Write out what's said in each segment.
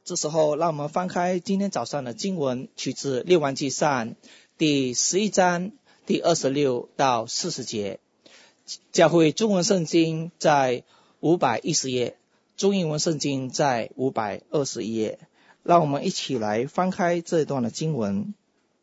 这时候让我们翻开今天早上的经文，取自列王纪上第11章第26到40节。教会中文圣经在510页，中英文圣经在521页。让我们一起来翻开这一段的经文。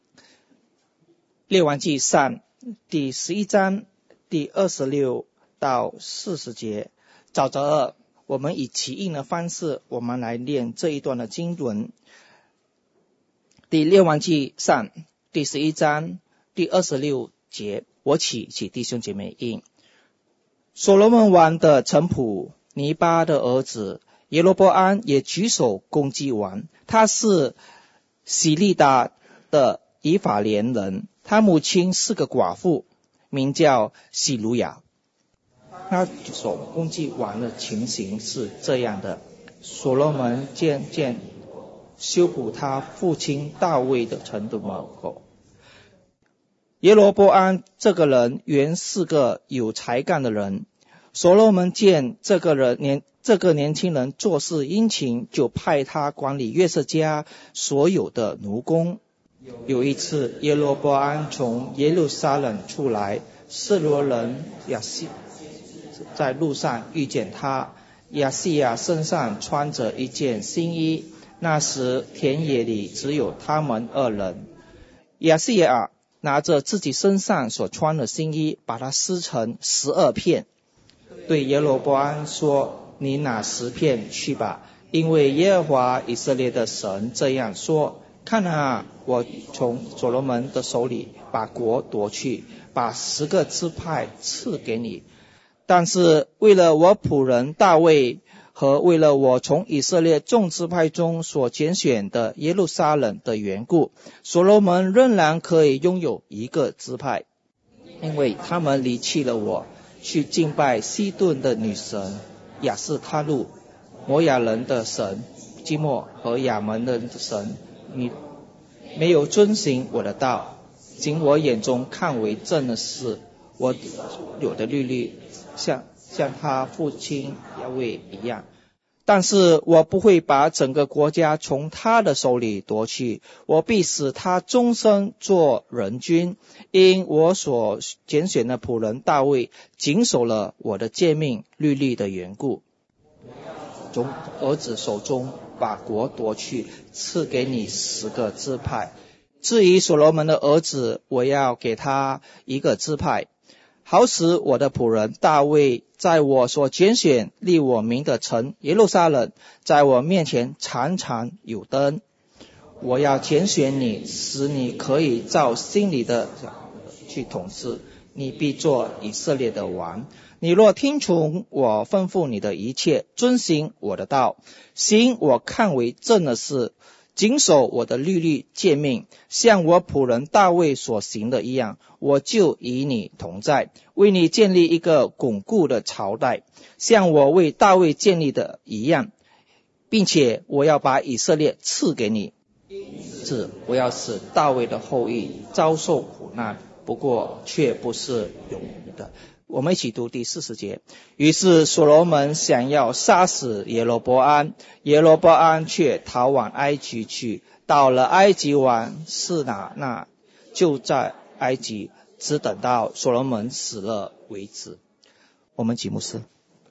列王纪上第11章第26到40节。找着我们以起印的方式，我们来念这一段的经文。第列王纪上第11章第26节，我请弟兄姐妹应。所罗门王的臣仆尼巴的儿子耶罗波安也举手攻击王，他是喜利达的以法莲人，他母亲是个寡妇，名叫喜鲁雅。他所攻击王的情形是这样的：所罗门渐渐修补他父亲大卫的城的门口。耶罗波安这个人原是个有才干的人，所罗门见这个年轻人做事殷勤，就派他管理约瑟家所有的奴工。有一次，耶罗波安从耶路撒冷出来，示罗人亚西在路上遇见他，亚细亚身上穿着一件新衣，那时田野里只有他们二人。亚细亚拿着自己身上所穿的新衣，把它撕成12片，对耶罗波安说：你拿10片去吧，因为耶和华以色列的神这样说：看啊，我从所罗门的手里把国夺去，把10个支派赐给你。但是为了我仆人大卫和为了我从以色列众支派中所拣选的耶路撒冷的缘故，所罗门仍然可以拥有1个支派，因为他们离弃了我，去敬拜西顿的女神亚斯他路，摩亚人的神基莫和亚门人的神，你没有遵行我的道，仅我眼中看为正的事，我有的律例像他父亲亚卫一样。但是我不会把整个国家从他的手里夺去，我必使他终生做人君，因我所拣选的仆人大卫谨守了我的诫命律例的缘故。从儿子手中把国夺去，赐给你10个支派。至于所罗门的儿子，我要给他1个支派，好使我的仆人大卫在我所拣选立我名的城耶路撒冷，在我面前常常有灯。我要拣选你，使你可以照心里的去统治，你必做以色列的王。你若听从我吩咐你的一切，遵行我的道，行我看为正的事，谨守我的律例诫命，像我仆人大卫所行的一样，我就与你同在，为你建立一个巩固的朝代，像我为大卫建立的一样，并且我要把以色列赐给你。我要使大卫的后裔遭受苦难，不过却不是永远的。我们一起读第40节。于是所罗门想要杀死耶罗波安，耶罗波安却逃往埃及去，到了埃及王示拿，就在埃及，只等到所罗门死了为止。我们请牧师。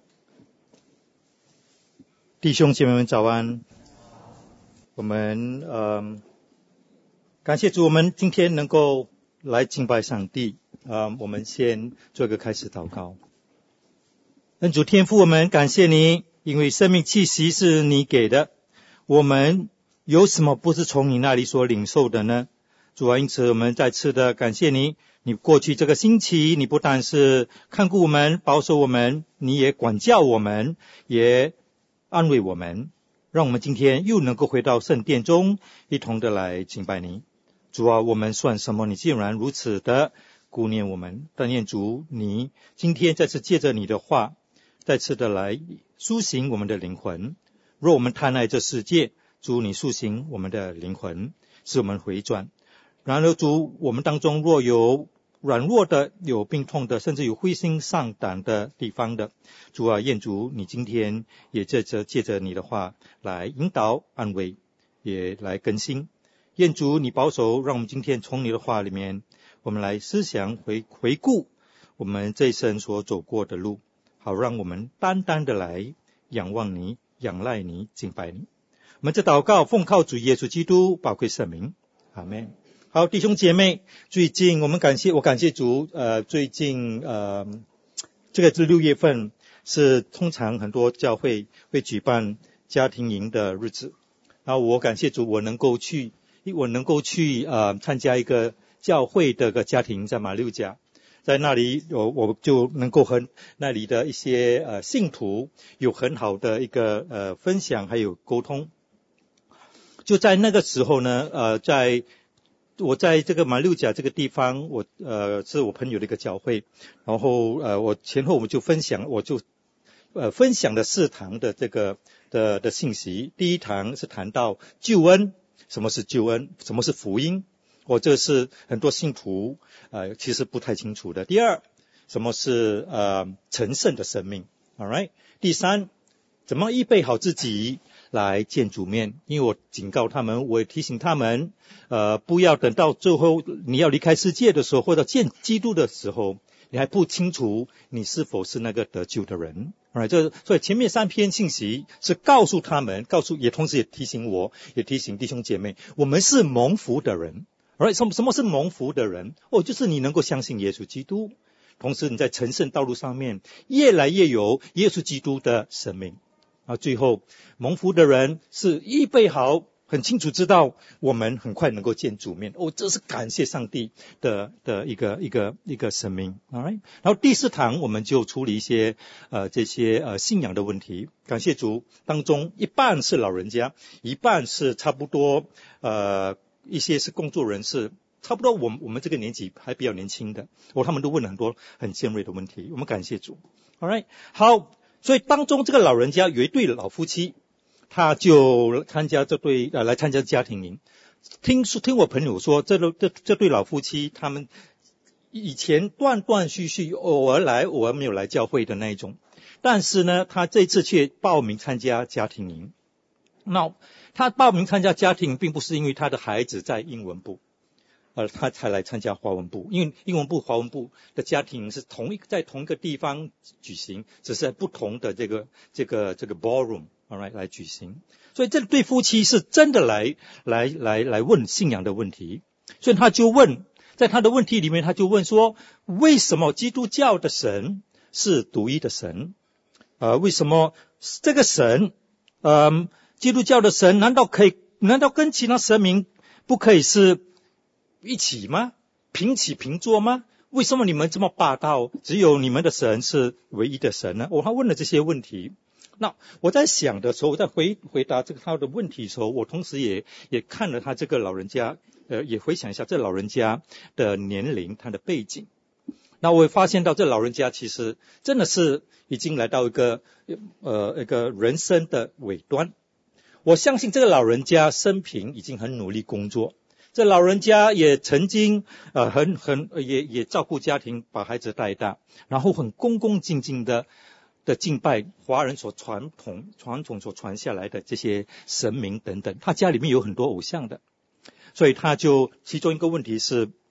弟兄姐妹们早安。我们感谢主，我们今天能够来敬拜上帝。我们先做一个开始祷告。恩主天父，我们感谢你，因为生命气息是你给的，我们有什么不是从你那里所领受的呢？主啊，因此我们再次的感谢你，你过去这个星期，你不但是看顾我们，保守我们，你也管教我们，也安慰我们，让我们今天又能够回到圣殿中，一同的来敬拜你。主啊，我们算什么？你竟然如此的顾念我们。但愿主，你今天再次借着你的话，再次的来苏醒我们的灵魂。若我们贪爱这世界，主，你苏醒我们的灵魂，使我们回转。然而主，我们当中若有软弱的，有病痛的，甚至有灰心丧胆的地方的。主啊，愿主你今天也借着你的话来引导安慰，也来更新。愿主你保守，让我们今天从你的话里面，我们来思想回顾我们这一生所走过的路，好让我们单单的来仰望你，仰赖你，敬拜你。我们这祷告奉靠主耶稣基督宝贵圣名，阿们。好，弟兄姐妹，最近我感谢主，最近这个是6月份，是通常很多教会会举办家庭营的日子。然后我感谢主，我能够去参加一个教会的个家庭，在马六甲，在那里我就能够和那里的一些信徒有很好的一个分享还有沟通。就在那个时候呢，我在这个马六甲这个地方，是我朋友的一个教会，然后我前后我们就分享了4堂的这个的信息。第一堂是谈到救恩，什么是救恩，什么是福音，这是很多信徒其实不太清楚的。第二，什么是成圣的生命 ，alright。第三，怎么预备好自己来见主面，因为我警告他们，我也提醒他们，不要等到最后你要离开世界的时候，或者见基督的时候，你还不清楚你是否是那个得救的人。所以前面3篇信息是告诉他们，也同时也提醒我，也提醒弟兄姐妹，我们是蒙福的人。什么是蒙福的人？就是你能够相信耶稣基督，同时你在成圣道路上面越来越有耶稣基督的生命。最后蒙福的人是预备好，很清楚知道我们很快能够见主面。这是感谢上帝的一个生命。Alright， 然后第4堂我们就处理一些这些信仰的问题。感谢主，当中一半是老人家，一半是差不多一些是工作人士，差不多我们这个年纪还比较年轻的，他们都问了很多很尖锐的问题。我们感谢主。Alright， 好。所以当中这个老人家有一对老夫妻，他就来参加家庭营。听我朋友说，这对老夫妻他们以前断断续续偶尔来偶尔没有来教会的那一种，但是呢他这次却报名参加家庭营。那他报名参加家庭营并不是因为他的孩子在英文部，他才来参加华文部，因为英文部华文部的家庭营是在同一个地方举行，只是在不同的这个 ballroom来举行。所以这对夫妻是真的来问信仰的问题。所以他就问，在他的问题里面他就问说，为什么基督教的神是独一的神？为什么这个神基督教的神难道跟其他神明不可以是一起吗？平起平坐吗？为什么你们这么霸道，只有你们的神是唯一的神呢？他问了这些问题。那我在想的时候，我在回答他的问题的时候，我同时也看了他这个老人家，也回想一下这老人家的年龄，他的背景。那我也发现到这老人家其实真的是已经来到一个人生的尾端。我相信这个老人家生平已经很努力工作，这老人家也曾经也照顾家庭，把孩子带大，然后很恭恭敬敬的敬拜华人所传统所传下来的这些神明等等。他家里面有很多偶像的，所以他就其中一个问题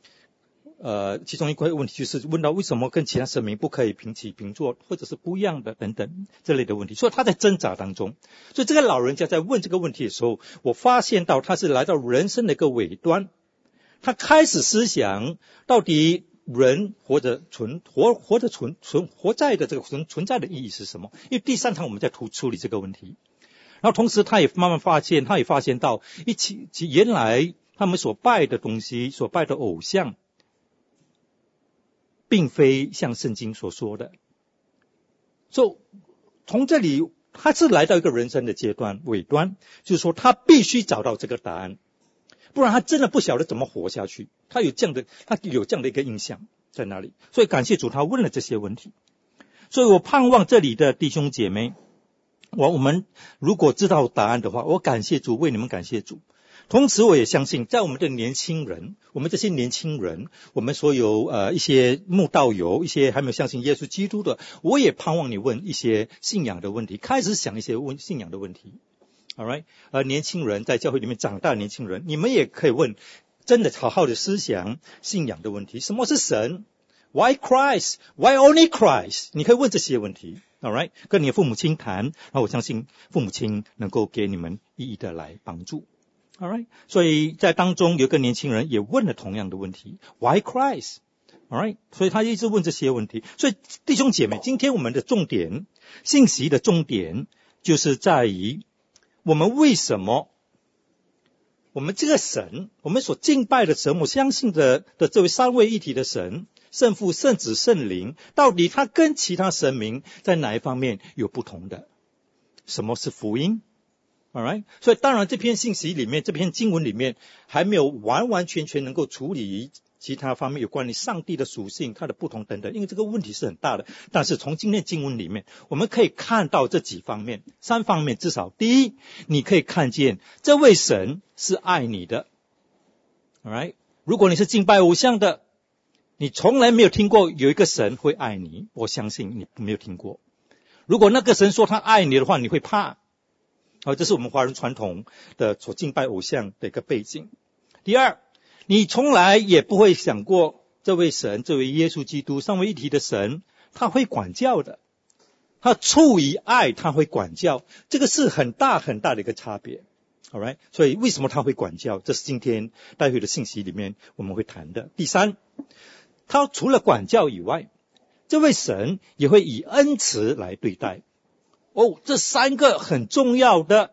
就是问到为什么跟其他神明不可以平起平坐，或者是不一样的等等这类的问题。所以他在挣扎当中。所以这个老人家在问这个问题的时候，我发现到他是来到人生的一个尾端，他开始思想到底人活在的这个存在的意义是什么。因为第3堂我们在处理这个问题，然后同时他也慢慢发现到原来他们所拜的东西，所拜的偶像并非像圣经所说的。所以从这里他是来到一个人生的阶段尾端，就是说他必须找到这个答案，不然他真的不晓得怎么活下去。他有这样的一个印象在那里。所以感谢主，他问了这些问题。所以我盼望这里的弟兄姐妹，我们如果知道答案的话，我感谢主，为你们感谢主。 同时我也相信，在我们的年轻人，我们这些年轻人，我们所有一些慕道友，一些还没有相信耶稣基督的，我也盼望你问一些信仰的问题，开始想一些信仰的问题。Alright， 年轻人在教会里面长大的年轻人，你们也可以问真的好好的思想信仰的问题。什么是神？ Why Christ? Why only Christ? 你可以问这些问题。Alright， 跟你的父母亲谈，然后我相信父母亲能够给你们一一的来帮助。Alright， 所以在当中有一个年轻人也问了同样的问题 Why Christ? Alright， 所以他一直问这些问题。所以弟兄姐妹，今天我们的重点，信息的重点就是在于我们为什么我们这个神，我们所敬拜的神，我相信的这位三位一体的神，圣父、圣子、圣灵，到底他跟其他神明在哪一方面有不同的？什么是福音？ Alright， 所以当然这篇信息里面，这篇经文里面还没有完完全全能够处理其他方面有关于上帝的属性，它的不同等等，因为这个问题是很大的。但是从今天经文里面，我们可以看到这几方面，3方面至少。第一，你可以看见这位神是爱你的。Alright， 如果你是敬拜偶像的，你从来没有听过有一个神会爱你，我相信你没有听过。如果那个神说他爱你的话，你会怕。这是我们华人传统的所敬拜偶像的一个背景。第二，你从来也不会想过这位神，这位耶稣基督三位一体的神，他会管教的，他出于爱，他会管教，这个是很大很大的一个差别。Alright， 所以为什么他会管教，这是今天待会的信息里面我们会谈的。第三，他除了管教以外，这位神也会以恩慈来对待。这3个很重要的，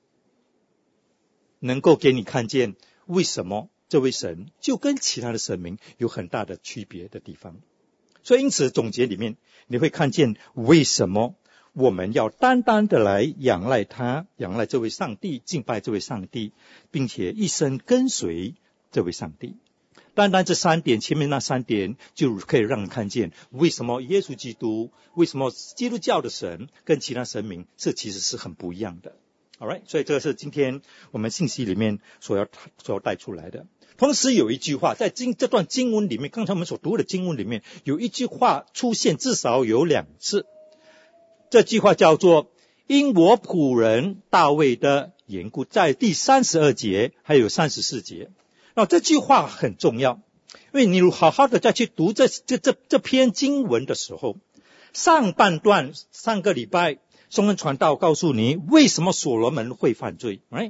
能够给你看见为什么这位神就跟其他的神明有很大的区别的地方。所以因此总结里面你会看见为什么我们要单单的来仰赖他，仰赖这位上帝，敬拜这位上帝，并且一生跟随这位上帝。单单这3点，前面那3点就可以让人看见为什么耶稣基督，为什么基督教的神跟其他神明其实是很不一样的。Alright， 所以这个是今天我们信息里面所要带出来的。同时有一句话在这段经文里面，刚才我们所读的经文里面有一句话出现至少有2次，这句话叫做因我仆人大卫的缘故，在第32节还有34节。那这句话很重要，因为你好好的再去读这篇经文的时候，上半段上个礼拜松恩传道告诉你为什么所罗门会犯罪 right?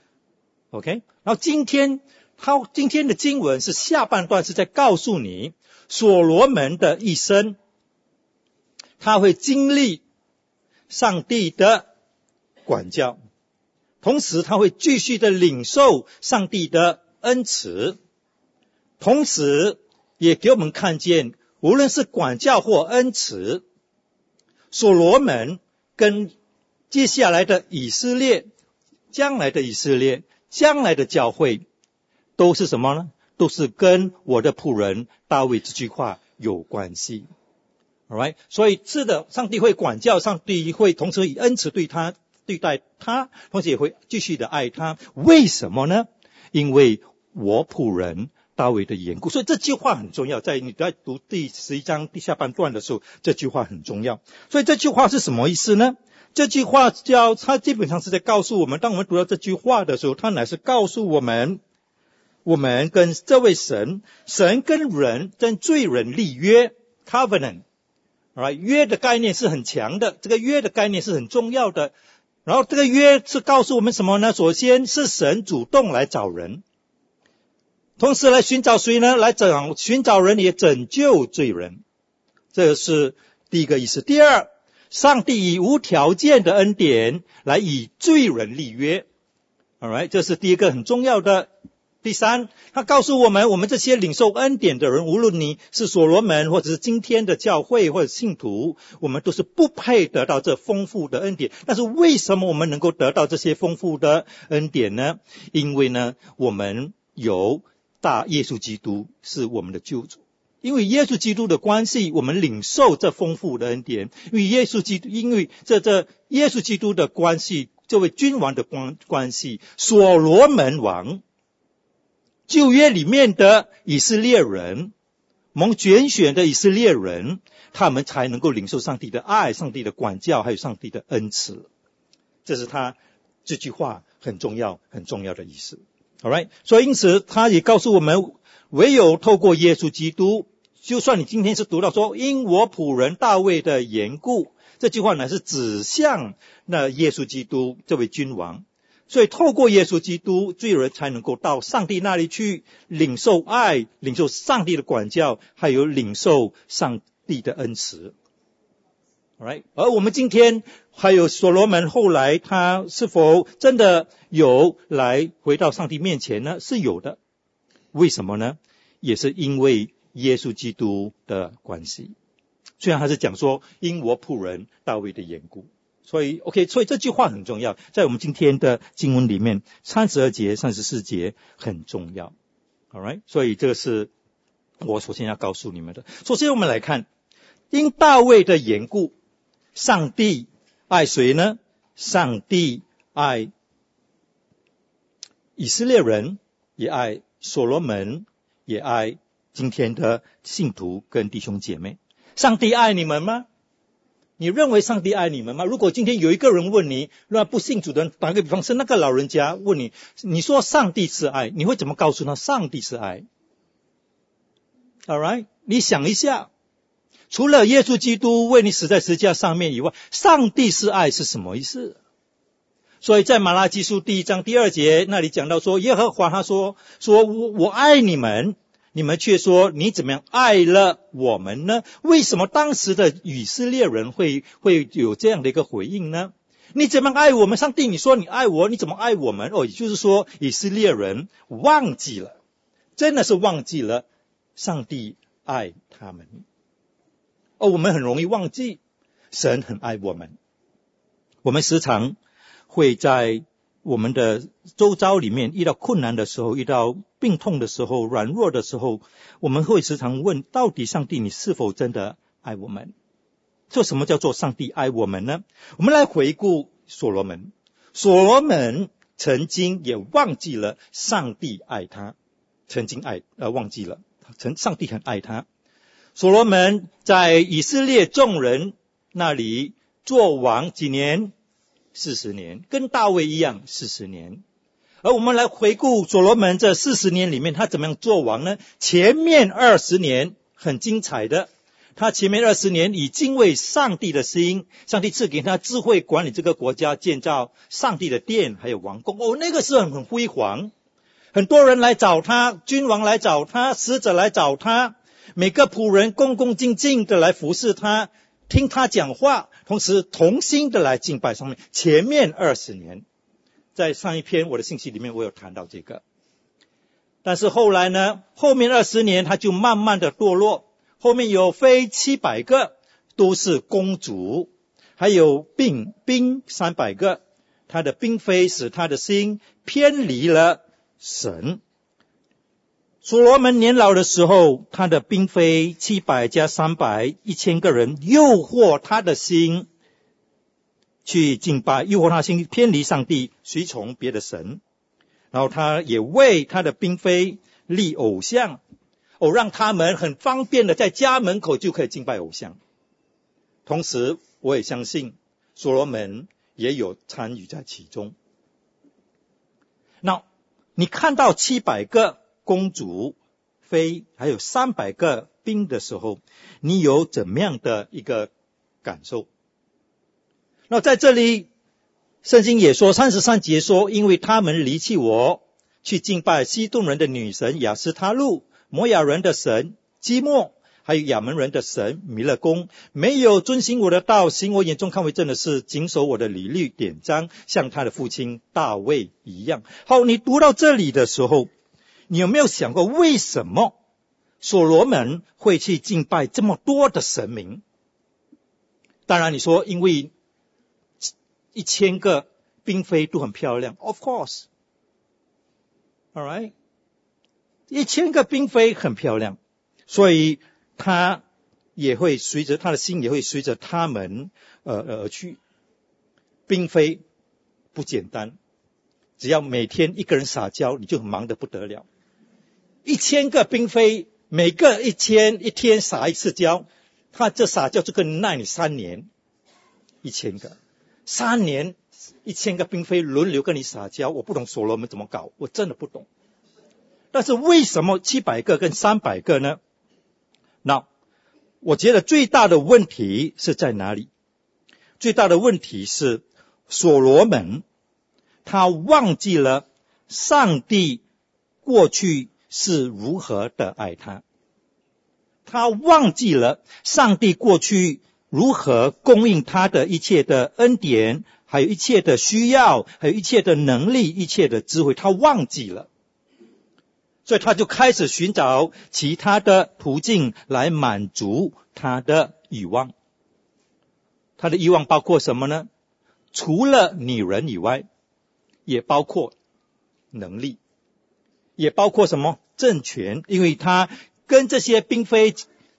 OK， 然后今天的经文是下半段是在告诉你所罗门的一生，他会经历上帝的管教，同时他会继续的领受上帝的恩慈，同时也给我们看见无论是管教或恩慈，所罗门跟接下来的以色列，将来的以色列，将来的教会都是什么呢？都是跟我的仆人大卫这句话有关系。Alright， 所以是的，上帝会管教，上帝会同时以恩慈对待他，同时也会继续的爱他。为什么呢？因为我仆人大卫的缘故。所以这句话很重要，在你在读第11章第下半段的时候，这句话很重要。所以这句话是什么意思呢？这句话它基本上是在告诉我们，当我们读到这句话的时候，它乃是告诉我们跟这位神跟人跟罪人立约 covenant。约的概念是很强的，这个约的概念是很重要的。然后这个约是告诉我们什么呢？首先是神主动来找人，同时来寻找谁呢？来寻找人也拯救罪人，这是第一个意思。第二，上帝以无条件的恩典来与罪人立约。Alright， 这是第一个很重要的。第三，他告诉我们这些领受恩典的人，无论你是所罗门或者是今天的教会或者信徒，我们都是不配得到这丰富的恩典。但是为什么我们能够得到这些丰富的恩典呢？因为呢，我们有大耶稣基督是我们的救主，因为耶稣基督的关系，我们领受这丰富的恩典。因为这耶稣基督的关系， 这位君王的关系，所罗门王，旧约里面的以色列人，蒙拣选的以色列人，他们才能够领受上帝的爱、上帝的管教，还有上帝的恩慈。这是他这句话很重要的意思。Alright， 所以因此他也告诉我们，唯有透过耶稣基督，就算你今天是读到说因我仆人大卫的缘故，这句话乃是指向那耶稣基督这位君王。所以透过耶稣基督，罪人才能够到上帝那里去领受爱，领受上帝的管教，还有领受上帝的恩慈。Alright， 而我们今天还有所罗门后来他是否真的有来回到上帝面前呢？是有的。为什么呢？也是因为耶稣基督的关系。虽然他是讲说因我仆人大卫的缘故，所以这句话很重要，在我们今天的经文里面32节34节很重要。Alright， 所以这个是我首先要告诉你们的。首先我们来看因大卫的缘故，上帝爱谁呢？上帝爱以色列人，也爱所罗门，也爱今天的信徒跟弟兄姐妹。上帝爱你们吗？你认为上帝爱你们吗？如果今天有一个人问你，那不信主的人，打个比方是那个老人家问你，你说上帝是爱，你会怎么告诉他上帝是爱？ Alright， 你想一下，除了耶稣基督为你死在十字架上面以外，上帝是爱是什么意思？所以在马拉基书第1章第2节那里讲到说，耶和华他说我爱你们，你们却说你怎么样爱了我们呢？为什么当时的以色列人会有这样的一个回应呢？你怎么爱我们？上帝你说你爱我，你怎么爱我们？也就是说以色列人忘记了，真的是忘记了上帝爱他们。我们很容易忘记神很爱我们。我们时常会在我们的周遭里面遇到困难的时候，遇到病痛的时候，软弱的时候，我们会时常问，到底上帝你是否真的爱我们？这什么叫做上帝爱我们呢？我们来回顾所罗门。所罗门曾经也忘记了上帝爱他，忘记了上帝很爱他。所罗门在以色列众人那里做王几年？40年，跟大卫一样40年。而我们来回顾所罗门这40年里面，他怎么样做王呢？前面20年很精彩的，他前面20年以敬畏上帝的心，上帝赐给他智慧管理这个国家，建造上帝的殿还有王宫。那个是很辉煌，很多人来找他，君王来找他，使者来找他，每个仆人恭恭敬敬的来服侍他，听他讲话，同时同心的来敬拜上面。前面20年，在上一篇我的信息里面我有谈到这个。但是后来呢，后面20年他就慢慢的堕落，后面有妃700个都是公主，还有兵300个，他的嫔妃使他的心偏离了神。所罗门年老的时候，他的嫔妃700加300 1000个人诱惑他的心去敬拜，诱惑他的心偏离上帝，随从别的神。然后他也为他的嫔妃立偶像，让他们很方便的在家门口就可以敬拜偶像。同时我也相信所罗门也有参与在其中。那你看到700个公主妃还有300个兵的时候，你有怎么样的一个感受？那在这里圣经也说33节说，因为他们离弃我，去敬拜西顿人的女神亚斯他路，摩亚人的神基莫，还有亚门人的神弥勒公，没有遵行我的道，行我眼中看为正的事，谨守我的礼律典章，像他的父亲大卫一样。好，你读到这里的时候，你有没有想过为什么所罗门会去敬拜这么多的神明？当然你说因为1000个嫔妃都很漂亮， of course alright， 1000个嫔妃很漂亮，所以他也会随着他的心也会随着他们而去。嫔妃不简单。只要每天一个人撒娇，你就忙得不得了。1000个嫔妃，每个一天撒一次娇，他这撒娇就跟耐你3年。1000个，3年1000个嫔妃轮流跟你撒娇，我不懂所罗门怎么搞，我真的不懂。但是为什么700个跟300个呢？那我觉得最大的问题是在哪里？最大的问题是所罗门他忘记了上帝过去是如何的爱他，他忘记了上帝过去如何供应他的一切的恩典，还有一切的需要，还有一切的能力，一切的智慧，他忘记了。所以他就开始寻找其他的途径来满足他的欲望。他的欲望包括什么呢？除了女人以外，也包括能力，也包括什么？政权。因为他跟这些嫔妃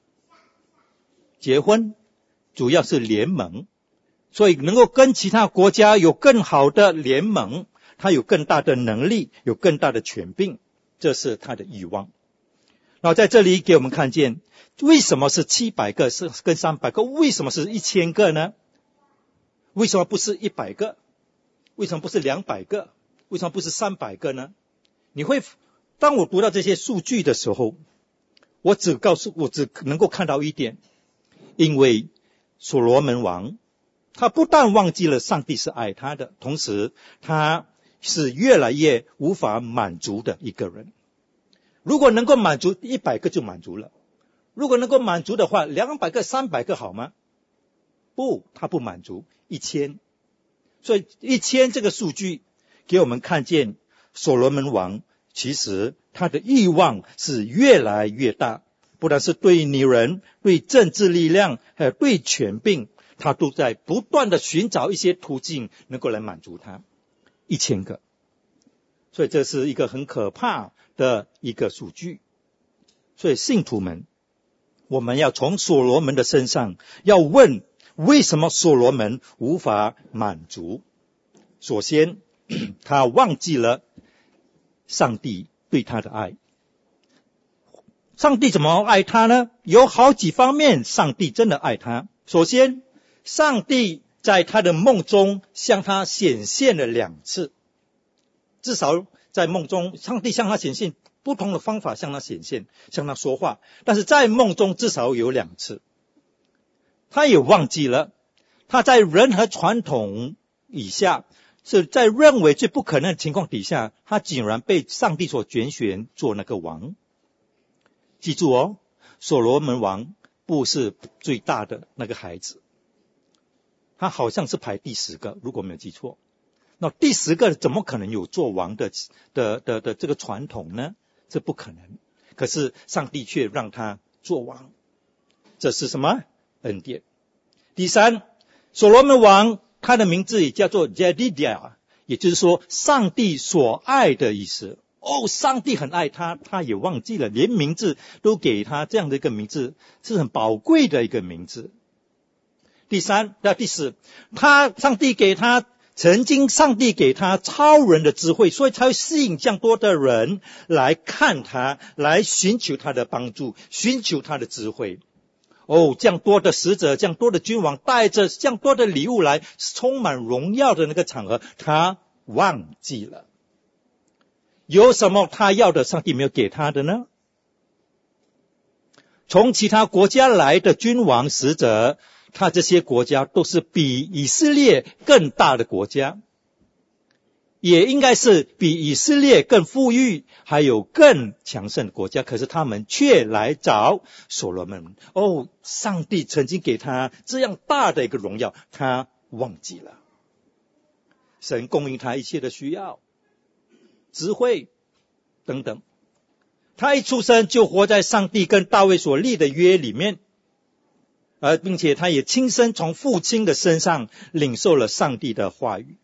结婚，主要是联盟，所以能够跟其他国家有更好的联盟，他有更大的能力，有更大的权柄，这是他的欲望。然后在这里给我们看见，为什么是700个是跟300个？为什么是1000个呢？为什么不是100个？为什么不是200个？为什么不是300个呢？当我读到这些数据的时候，我只能够看到一点，因为所罗门王他不但忘记了上帝是爱他的，同时他是越来越无法满足的一个人。如果能够满足100个就满足了，如果能够满足的话，200个300个好吗？不，他不满足1000。所以1000这个数据给我们看见所罗门王其实他的欲望是越来越大，不但是对女人，对政治力量，还有对权柄，他都在不断的寻找一些途径能够来满足他。1000个。所以这是一个很可怕的一个数据。所以信徒们，我们要从所罗门的身上要问，为什么所罗门无法满足？首先，他忘记了上帝对他的爱。上帝怎么爱他呢？有好几方面上帝真的爱他。首先，上帝在他的梦中向他显现了2次，至少在梦中上帝向他显现，不同的方法向他显现，向他说话，但是在梦中至少有2次。他也忘记了他在人和传统以下，是在认为最不可能的情况底下，他竟然被上帝所拣选做那个王。记住哦，所罗门王不是最大的那个孩子，他好像是排第10个，如果没有记错。那第10个怎么可能有做王的这个传统呢？这不可能。可是上帝却让他做王，这是什么？恩典。第3，所罗门王他的名字也叫做 Jedidiah， 也就是说上帝所爱的意思。上帝很爱他，他也忘记了，连名字都给他这样的一个名字，是很宝贵的一个名字。第4，曾经上帝给他超人的智慧，所以才会吸引这样多的人来看他，来寻求他的帮助，寻求他的智慧。这样多的使者，这样多的君王，带着这样多的礼物来，充满荣耀的那个场合，他忘记了。有什么他要的上帝没有给他的呢？从其他国家来的君王使者，他这些国家都是比以色列更大的国家，也应该是比以色列更富裕还有更强盛的国家，可是他们却来找所罗门。上帝曾经给他这样大的一个荣耀，他忘记了。神供应他一切的需要，智慧等等。他一出生就活在上帝跟大卫所立的约里面，并且他也亲身从父亲的身上领受了上帝的话语。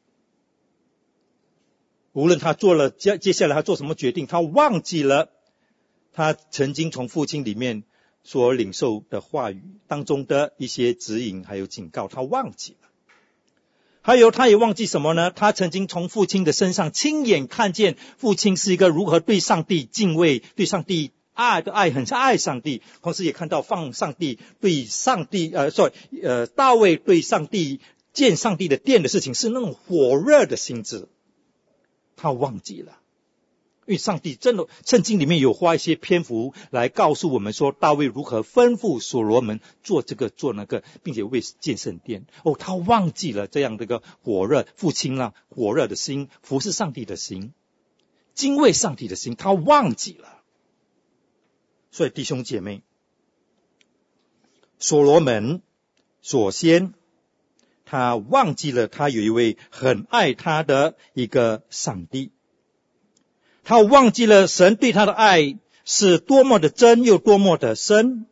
无论他接下来他做什么决定，他忘记了他曾经从父亲里面所领受的话语当中的一些指引还有警告，他忘记了。 还有他也忘记什么呢？他曾经从父亲的身上亲眼看见父亲是一个如何对上帝敬畏，对上帝很爱上帝，同时也看到大卫对上帝建上帝的殿的事情是那种火热的心智，他忘记了。因为上帝真的圣经里面有花一些篇幅来告诉我们说大卫如何吩咐所罗门做这个做那个，并且为建圣殿。他忘记了这样的一个火热父亲火热的心，服侍上帝的心，敬畏上帝的心，他忘记了。所以弟兄姐妹，所罗门首先他忘记了他有一位很爱他的一个上帝，他忘记了神对他的爱是多么的真又多么的深，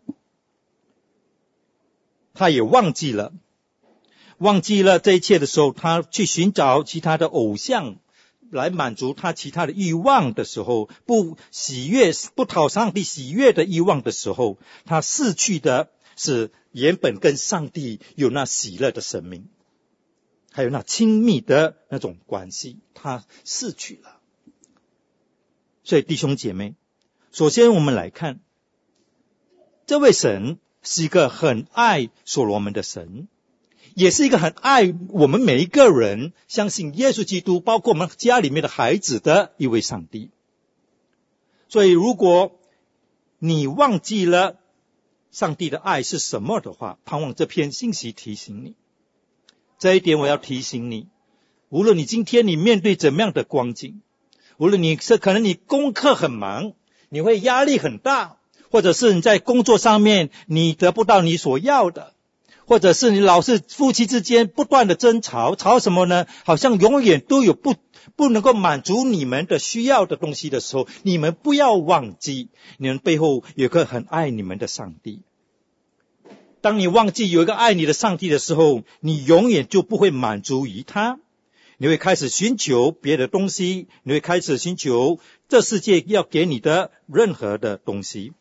他也忘记了这一切的时候，他去寻找其他的偶像来满足他其他的欲望的时候，不讨上帝喜悦的欲望的时候，他失去的是原本跟上帝有那喜乐的生命，还有那亲密的那种关系，他失去了。所以弟兄姐妹，首先我们来看，这位神是一个很爱所罗门的神，也是一个很爱我们每一个人相信耶稣基督，包括我们家里面的孩子的一位上帝。所以如果你忘记了上帝的爱是什么的话，盼望这篇信息提醒你这一点。我要提醒你，无论你今天你面对怎么样的光景，无论可能你功课很忙，你会压力很大，或者是你在工作上面你得不到你所要的，或者是你老是夫妻之间不断的争吵，吵什么呢？好像永远都有不能够满足你们的需要的东西的时候，你们不要忘记你们背后有个很爱你们的上帝。当你忘记有一个爱你的上帝的时候，你永远就不会满足于他，你会开始寻求别的东西，你会开始寻求这世界要给你的任何的东西，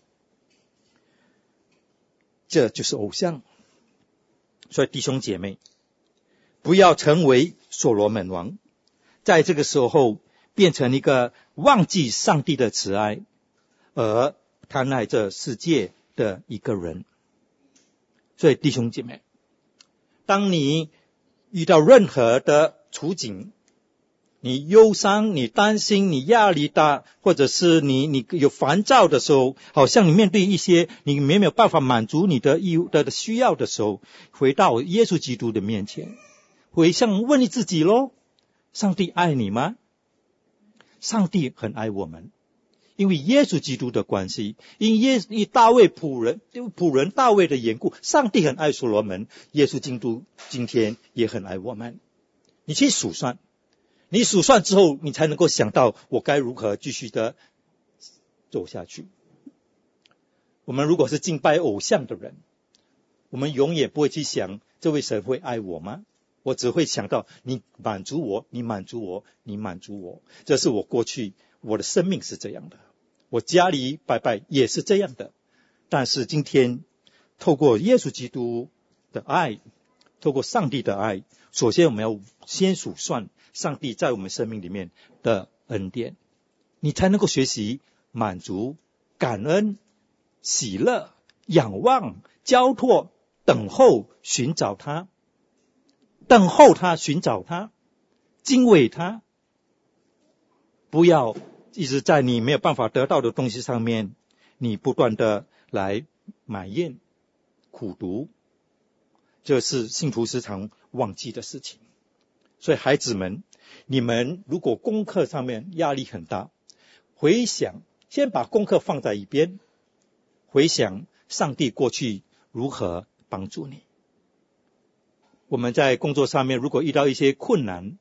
这就是偶像。所以弟兄姐妹，不要成为所罗门王，在这个时候变成一个忘记上帝的慈爱而贪爱这世界的一个人。所以弟兄姐妹，当你遇到任何的处境，你忧伤，你担心，你压力大，或者是你有烦躁的时候，好像你面对一些你没有办法满足你的需要的时候，回到耶稣基督的面前，问你自己咯，上帝爱你吗？上帝很爱我们，因为耶稣基督的关系，因大卫仆人大卫的缘故，上帝很爱所罗门，耶稣基督今天也很爱我们。你去数算，你数算之后，你才能够想到我该如何继续的走下去。我们如果是敬拜偶像的人，我们永远不会去想这位神会爱我吗？我只会想到你满足我，你满足我，你满足我。这是我过去我的生命是这样的，我家里拜拜也是这样的。但是今天透过耶稣基督的爱，透过上帝的爱，首先我们要先数算上帝在我们生命里面的恩典，你才能够学习满足、感恩、喜乐、仰望、交托、等候、寻找他，等候他，寻找他，敬畏他。不要一直在你没有办法得到的东西上面，你不断的来埋怨、苦读，这是信徒时常忘记的事情。所以孩子们，你们如果功课上面压力很大，回想，先把功课放在一边，回想上帝过去如何帮助你。我们在工作上面如果遇到一些困难，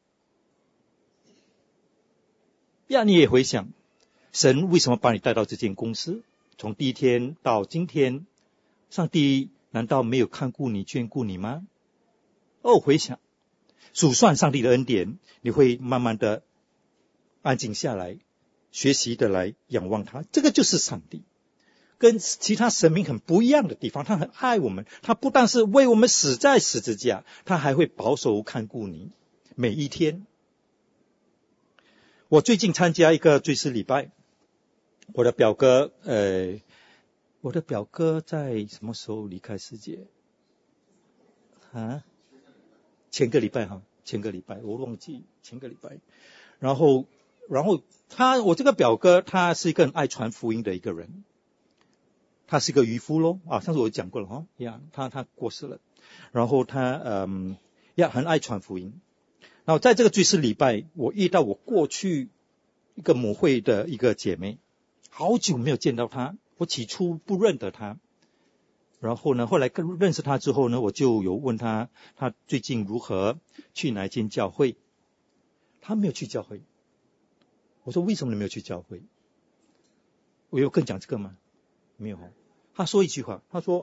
你也回想神为什么把你带到这间公司，从第一天到今天，上帝难道没有看顾你、眷顾你吗？回想数算上帝的恩典，你会慢慢的安静下来，学习的来仰望他。这个就是上帝跟其他神明很不一样的地方，他很爱我们，他不但是为我们死在十字架，他还会保守看顾你， 每一天。我最近参加一个追思礼拜，我的表哥在什么时候离开世界啊？前个礼拜我忘记前个礼拜。然后我这个表哥他是一个很爱传福音的一个人，他是一个渔夫咯上次我讲过了他过世了。然后他很爱传福音。然后在这个追思礼拜，我遇到我过去一个母会的一个姐妹，好久没有见到她，我起初不认得她。然后呢，后来认识她之后呢，我就有问她最近如何，去哪一间教会。她没有去教会。我说为什么你没有去教会？我有跟讲这个吗？没有。她说一句话，她说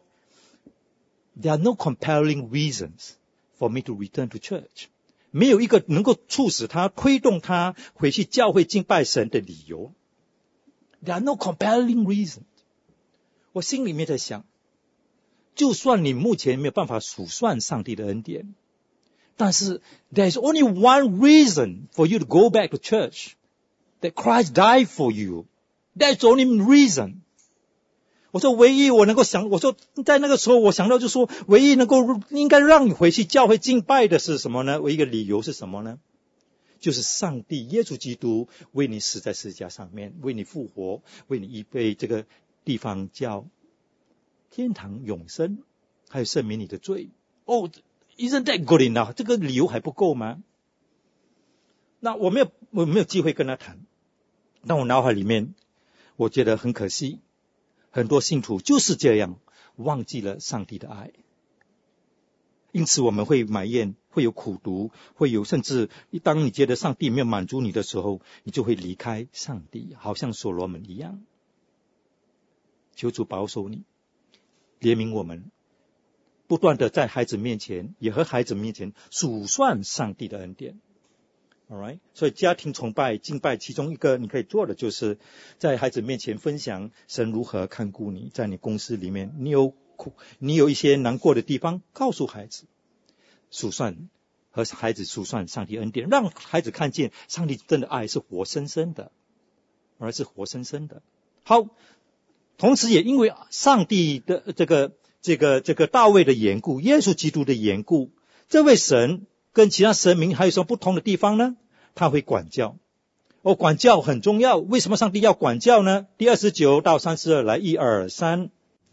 There are no compelling reasons for me to return to church。 没有一个能够促使她推动她回去教会敬拜神的理由。There are no compelling reasons。 我心里面在想，就算你目前没有办法数算上帝的恩典，但是 there is only one reason for you to go back to church, that Christ died for you. That's the only reason。 我说唯一我能够想，我说在那个时候我想到就说，唯一能够应该让你回去教会敬拜的是什么呢？唯一一个理由是什么呢？就是上帝耶稣基督为你死在十字架上面，为你复活，为你预备这个地方叫天堂永生，还有赦免你的罪。Isn't that good enough？ 这个理由还不够吗？那我没有机会跟他谈，但我脑海里面我觉得很可惜，很多信徒就是这样忘记了上帝的爱。因此我们会埋怨，会有苦毒，会有甚至当你觉得上帝没有满足你的时候，你就会离开上帝，好像所罗门一样。求主保守你，怜悯我们，不断的在孩子面前，也和孩子面前数算上帝的恩典。Alright， 所以家庭崇拜敬拜其中一个你可以做的，就是在孩子面前分享神如何看顾你。在你公司里面，你有一些难过的地方，告诉孩子，数算和孩子数算上帝恩典，让孩子看见上帝真的爱是活生生的，而是活生生的。好，同时也因为上帝的这个大卫的缘故，耶稣基督的缘故，这位神跟其他神明还有什么不同的地方呢？他会管教。管教很重要。为什么上帝要管教呢？第29到32来，1、2、3。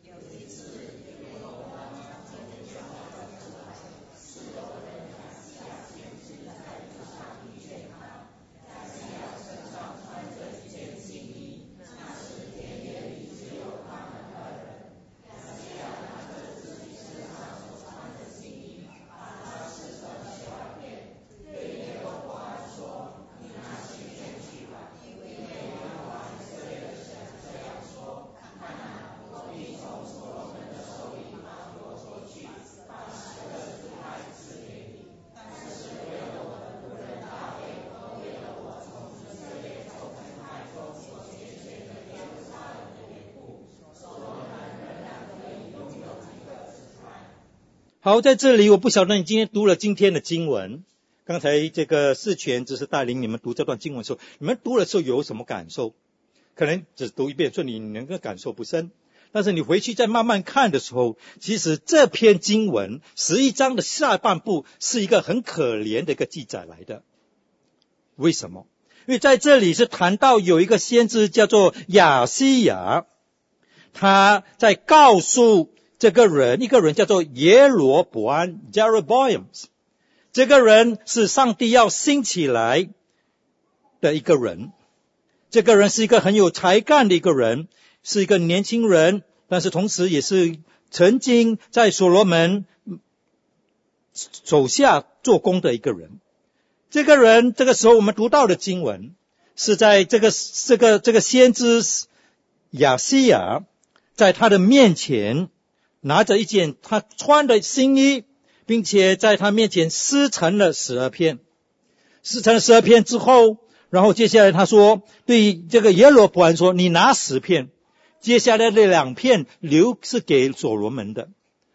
好，在这里我不晓得你今天读了今天的经文，刚才这个世全只是带领你们读这段经文的时候，你们读的时候有什么感受？可能只读一遍，所以你能够感受不深。但是你回去再慢慢看的时候，其实这篇经文11章的下半部是一个很可怜的一个记载来的。为什么？因为在这里是谈到有一个先知叫做亚西亚，他在告诉这个人，一个人叫做耶罗伯安 Jeroboam， 这个人是上帝要兴起来的一个人。这个人是一个很有才干的一个人，是一个年轻人，但是同时也是曾经在所罗门手下做工的一个人。这个人这个时候我们读到的经文是在这个先知亚西亚在他的面前拿着一件他穿的新衣，并且在他面前撕成了12片。撕成了12片之后，然后接下来他说，对这个耶罗伯安说，你拿10片，接下来的2片留是给所罗门的。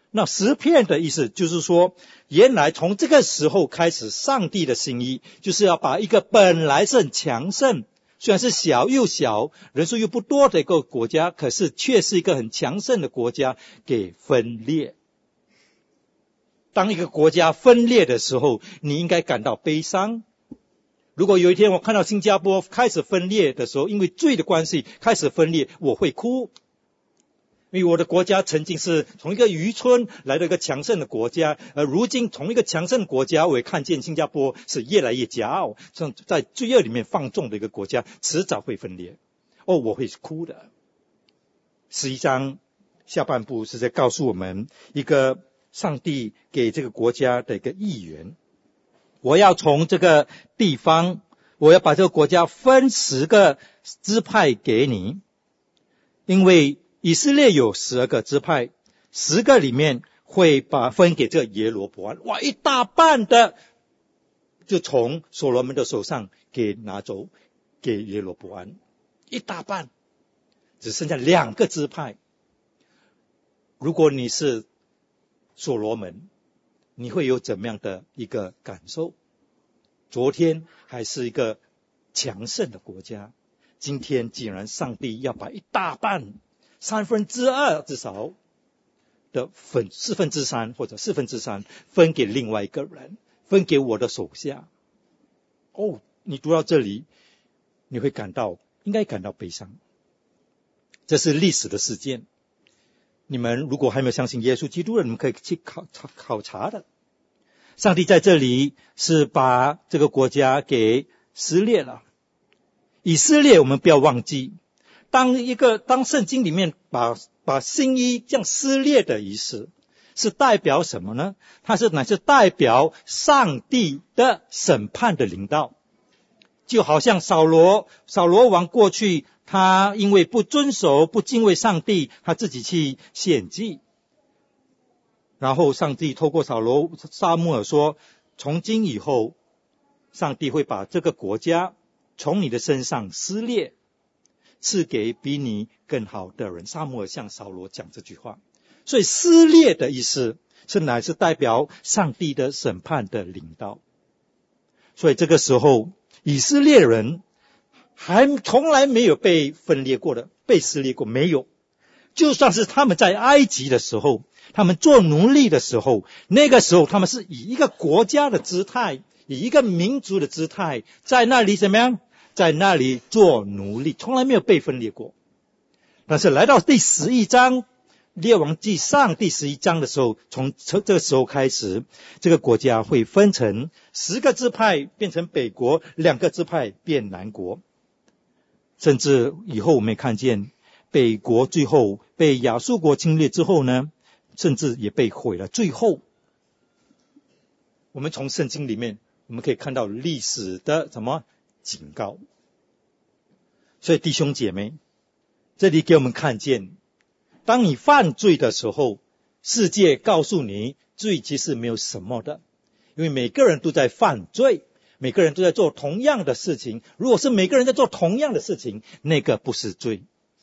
那10片的意思就是说，原来从这个时候开始，上帝的心意就是要把一个本来是很强盛，虽然是小又小，人数又不多的一个国家，可是却是一个很强盛的国家给分裂。当一个国家分裂的时候，你应该感到悲伤。如果有一天我看到新加坡开始分裂的时候，因为罪的关系开始分裂，我会哭。因为我的国家曾经是从一个渔村来到一个强盛的国家，而如今从一个强盛的国家，我也看见新加坡是越来越骄傲，像在罪恶里面放纵的一个国家，迟早会分裂。我会哭的。11章下半部是在告诉我们一个上帝给这个国家的一个意愿。我要从这个地方，我要把这个国家分10个支派给你，因为以色列有12个支派，10个里面会把分给这耶罗波安。哇，一大半的就从所罗门的手上给拿走，给耶罗波安，一大半，只剩下2个支派。如果你是所罗门，你会有怎么样的一个感受？昨天还是一个强盛的国家，今天竟然上帝要把一大半2/3至少的3/4或者3/4分给另外一个人，分给我的手下。你读到这里，你会应该感到悲伤。这是历史的事件。你们如果还没有相信耶稣基督的，你们可以去考察的。上帝在这里是把这个国家给撕裂了。以色列我们不要忘记，当圣经里面把新衣这样撕裂的仪式，是代表什么呢？它乃是代表上帝的审判的临到。就好像扫罗王过去，他因为不遵守不敬畏上帝，他自己去献祭，然后上帝透过撒母耳说，从今以后上帝会把这个国家从你的身上撕裂，赐给比你更好的人。撒母耳向扫罗讲这句话。所以撕裂的意思乃是代表上帝的审判的临到。所以这个时候以色列人还从来没有被分裂过的，被撕裂过，没有。就算是他们在埃及的时候，他们做奴隶的时候，那个时候他们是以一个国家的姿态，以一个民族的姿态，在那里怎么样？在那里做奴隶，从来没有被分裂过。但是来到第11章列王纪上第11章的时候，从这个时候开始，这个国家会分成10个支派变成北国，2个支派变南国。甚至以后我们也看见北国最后被亚述国侵略之后呢，甚至也被毁了。最后我们从圣经里面我们可以看到历史的警告。所以弟兄姐妹，这里给我们看见，当你犯罪的时候，世界告诉你罪其实没有什么的，因为每个人都在犯罪，每个人都在做同样的事情。如果是每个人在做同样的事情，那个不是罪。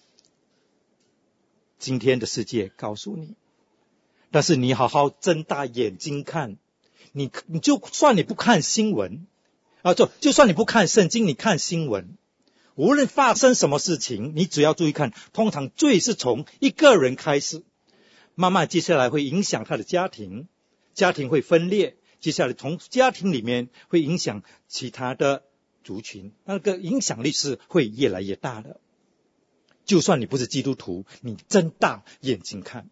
今天的世界告诉你，但是你好好睁大眼睛看，你就算你不看新闻就算你不看圣经，你看新闻，无论发生什么事情，你只要注意看，通常罪是从一个人开始，慢慢接下来会影响他的家庭，家庭会分裂，接下来从家庭里面会影响其他的族群，那个影响力是会越来越大的。就算你不是基督徒，你睁大眼睛看，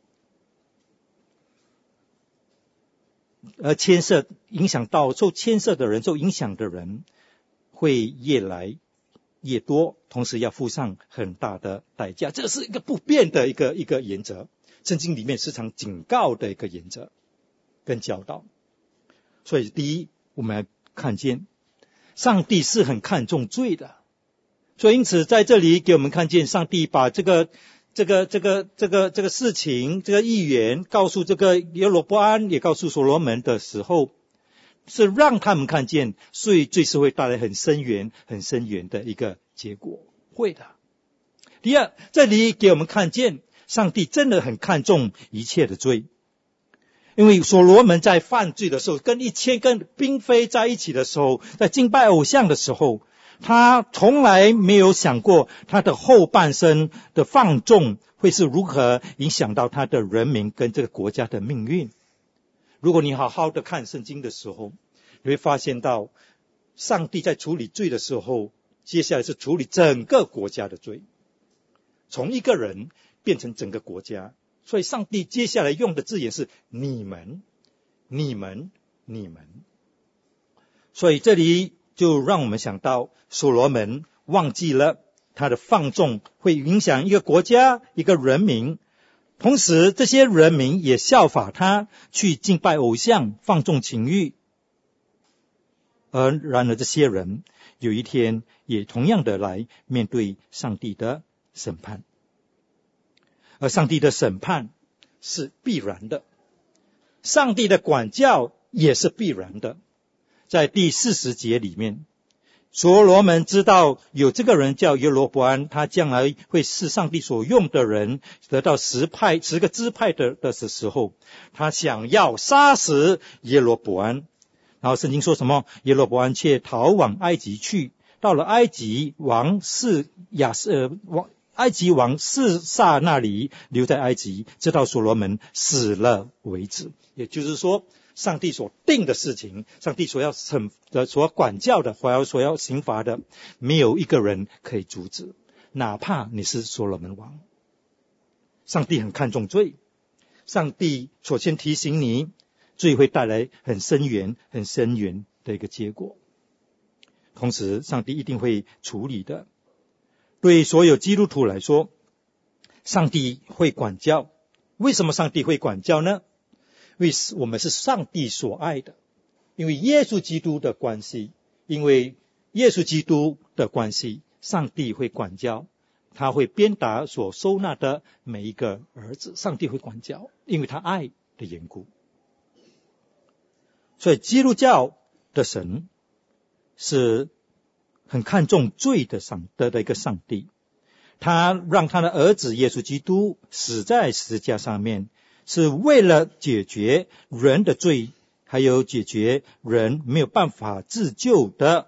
而受牵涉的人，受影响的人会越来越多，同时要付上很大的代价。这是一个不变的一个原则，圣经里面时常警告的一个原则跟教导。所以第一，我们要看见上帝是很看重罪的。所以因此在这里给我们看见，上帝把这个事情，这个预言告诉这个耶罗波安，也告诉所罗门的时候，是让他们看见罪是会带来很深远的一个结果，会的。第二，这里给我们看见上帝真的很看重一切的罪， 因为所罗门在犯罪的时候，跟1000个嫔妃在一起的时候，在敬拜偶像的时候，他从来没有想过他的后半生的放纵会是如何影响到他的人民跟这个国家的命运。如果你好好的看圣经的时候，你会发现到上帝在处理罪的时候，接下来是处理整个国家的罪，从一个人变成整个国家。所以上帝接下来用的字眼是你们。所以这里就让我们想到所罗门忘记了他的放纵会影响一个国家一个人民，同时这些人民也效法他去敬拜偶像放纵情欲，然而这些人有一天也同样的来面对上帝的审判，而上帝的审判是必然的，上帝的管教也是必然的。在第40节里面，所罗门知道有这个人叫耶罗波安，他将来会是上帝所用的人，得到10个支派的时候，他想要杀死耶罗波安。然后圣经说什么？耶罗波安却逃往埃及去，到了埃及王示撒那里，留在埃及，直到所罗门死了为止。也就是说，上帝所定的事情，上帝所要所管教的，所要刑罚的，没有一个人可以阻止，哪怕你是所罗门王。上帝很看重罪，上帝首先提醒你，罪会带来很深远的一个结果，同时上帝一定会处理的。对所有基督徒来说，上帝会管教。为什么上帝会管教呢？因为我们是上帝所爱的，因为耶稣基督的关系，上帝会管教，他会鞭打所收纳的每一个儿子，上帝会管教，因为他爱的缘故。所以基督教的神是很看重罪的一个上帝，他让他的儿子耶稣基督死在十字架上面，是为了解决人的罪，还有解决人没有办法自救的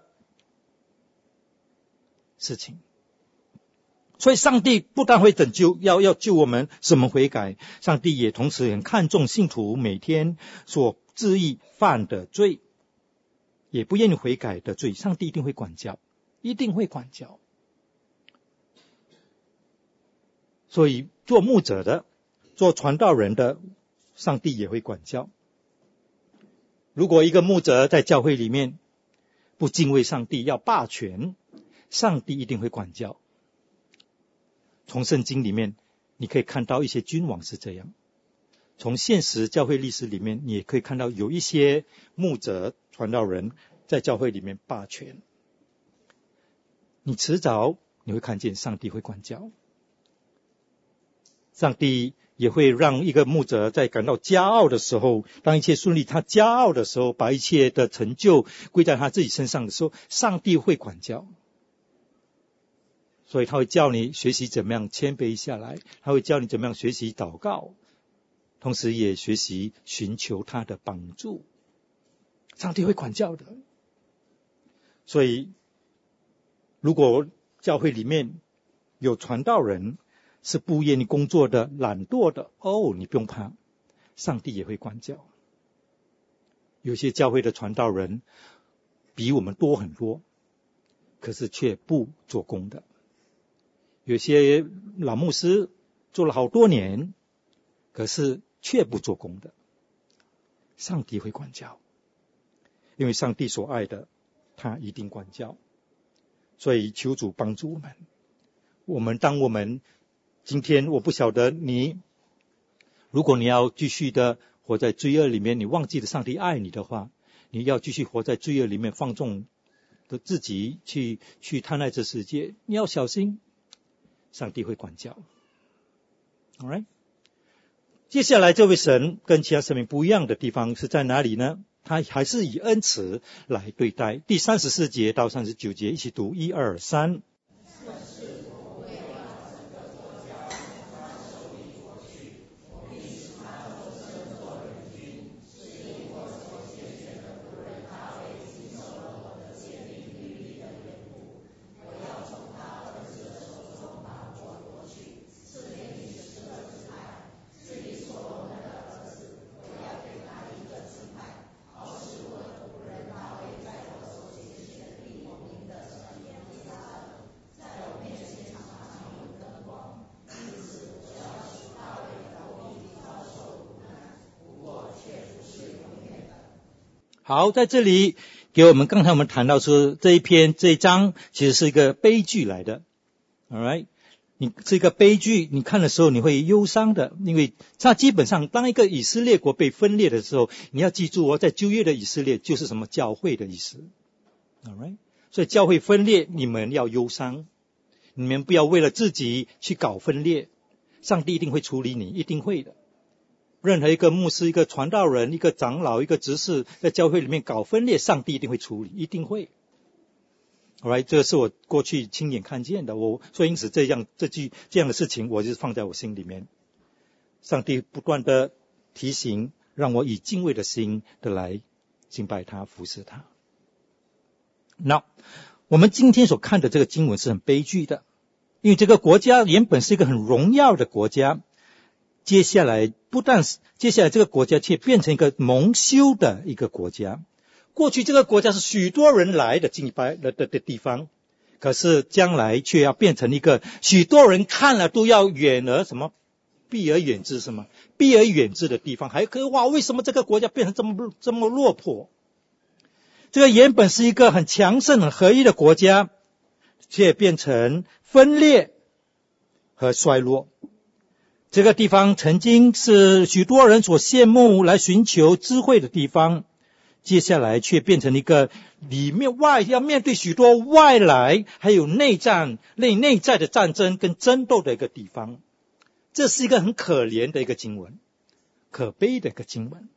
事情。所以上帝不但会拯救，要救我们使我们悔改，上帝也同时很看重信徒每天所自意犯的罪，也不愿意悔改的罪，上帝一定会管教。所以做牧者的，做传道人的，上帝也会管教。如果一个牧者在教会里面不敬畏上帝，要霸权，上帝一定会管教。从圣经里面你可以看到一些君王是这样，从现实教会历史里面你也可以看到有一些牧者传道人在教会里面霸权，你迟早你会看见上帝会管教。上帝也会让一个牧者在感到骄傲的时候，当一切顺利他骄傲的时候，把一切的成就归在他自己身上的时候，上帝会管教。所以他会教你学习怎么样谦卑下来，他会教你怎么样学习祷告，同时也学习寻求他的帮助。上帝会管教的。所以如果教会里面有传道人是不愿意工作的、懒惰的，你不用怕，上帝也会管教。有些教会的传道人比我们多很多，可是却不做工的。有些老牧师做了好多年，可是却不做工的，上帝会管教。因为上帝所爱的，他一定管教。所以求主帮助我们当我们今天，我不晓得你，如果你要继续的活在罪恶里面，你忘记了上帝爱你的话，你要继续活在罪恶里面，放纵的自己去贪爱这世界，你要小心，上帝会管教。 Alright， 接下来这位神跟其他神明不一样的地方是在哪里呢？他还是以恩慈来对待。第34节到39节一起读，1、2、3。 好，在这里给我们刚才我们谈到说这一章其实是一个悲剧来的 ，alright， 你这个悲剧你看的时候你会忧伤的，因为它基本上当一个以色列国被分裂的时候，你要记住在旧约的以色列就是什么教会的意思 ，alright， 所以教会分裂你们要忧伤，你们不要为了自己去搞分裂，上帝一定会处理你，一定会的。任何一个牧师、一个传道人、一个长老、一个执事在教会里面搞分裂，上帝一定会处理，一定会。Alright， 这个是我过去亲眼看见的，所以因此这样的事情，我就是放在我心里面。上帝不断的提醒，让我以敬畏的心的来敬拜他、服侍他。那我们今天所看的这个经文是很悲剧的，因为这个国家原本是一个很荣耀的国家，接下来这个国家却变成一个蒙羞的一个国家。过去这个国家是许多人来的敬拜的地方，可是将来却要变成一个许多人看了都要避而远之的地方。为什么这个国家变成这么落魄？这个原本是一个很强盛很合一的国家，却变成分裂和衰落。这个地方曾经是许多人所羡慕来寻求智慧的地方，接下来却变成一个要面对许多外来还有内在的战争跟争斗的一个地方。这是一个很可怜的一个经文，可悲的一个经文。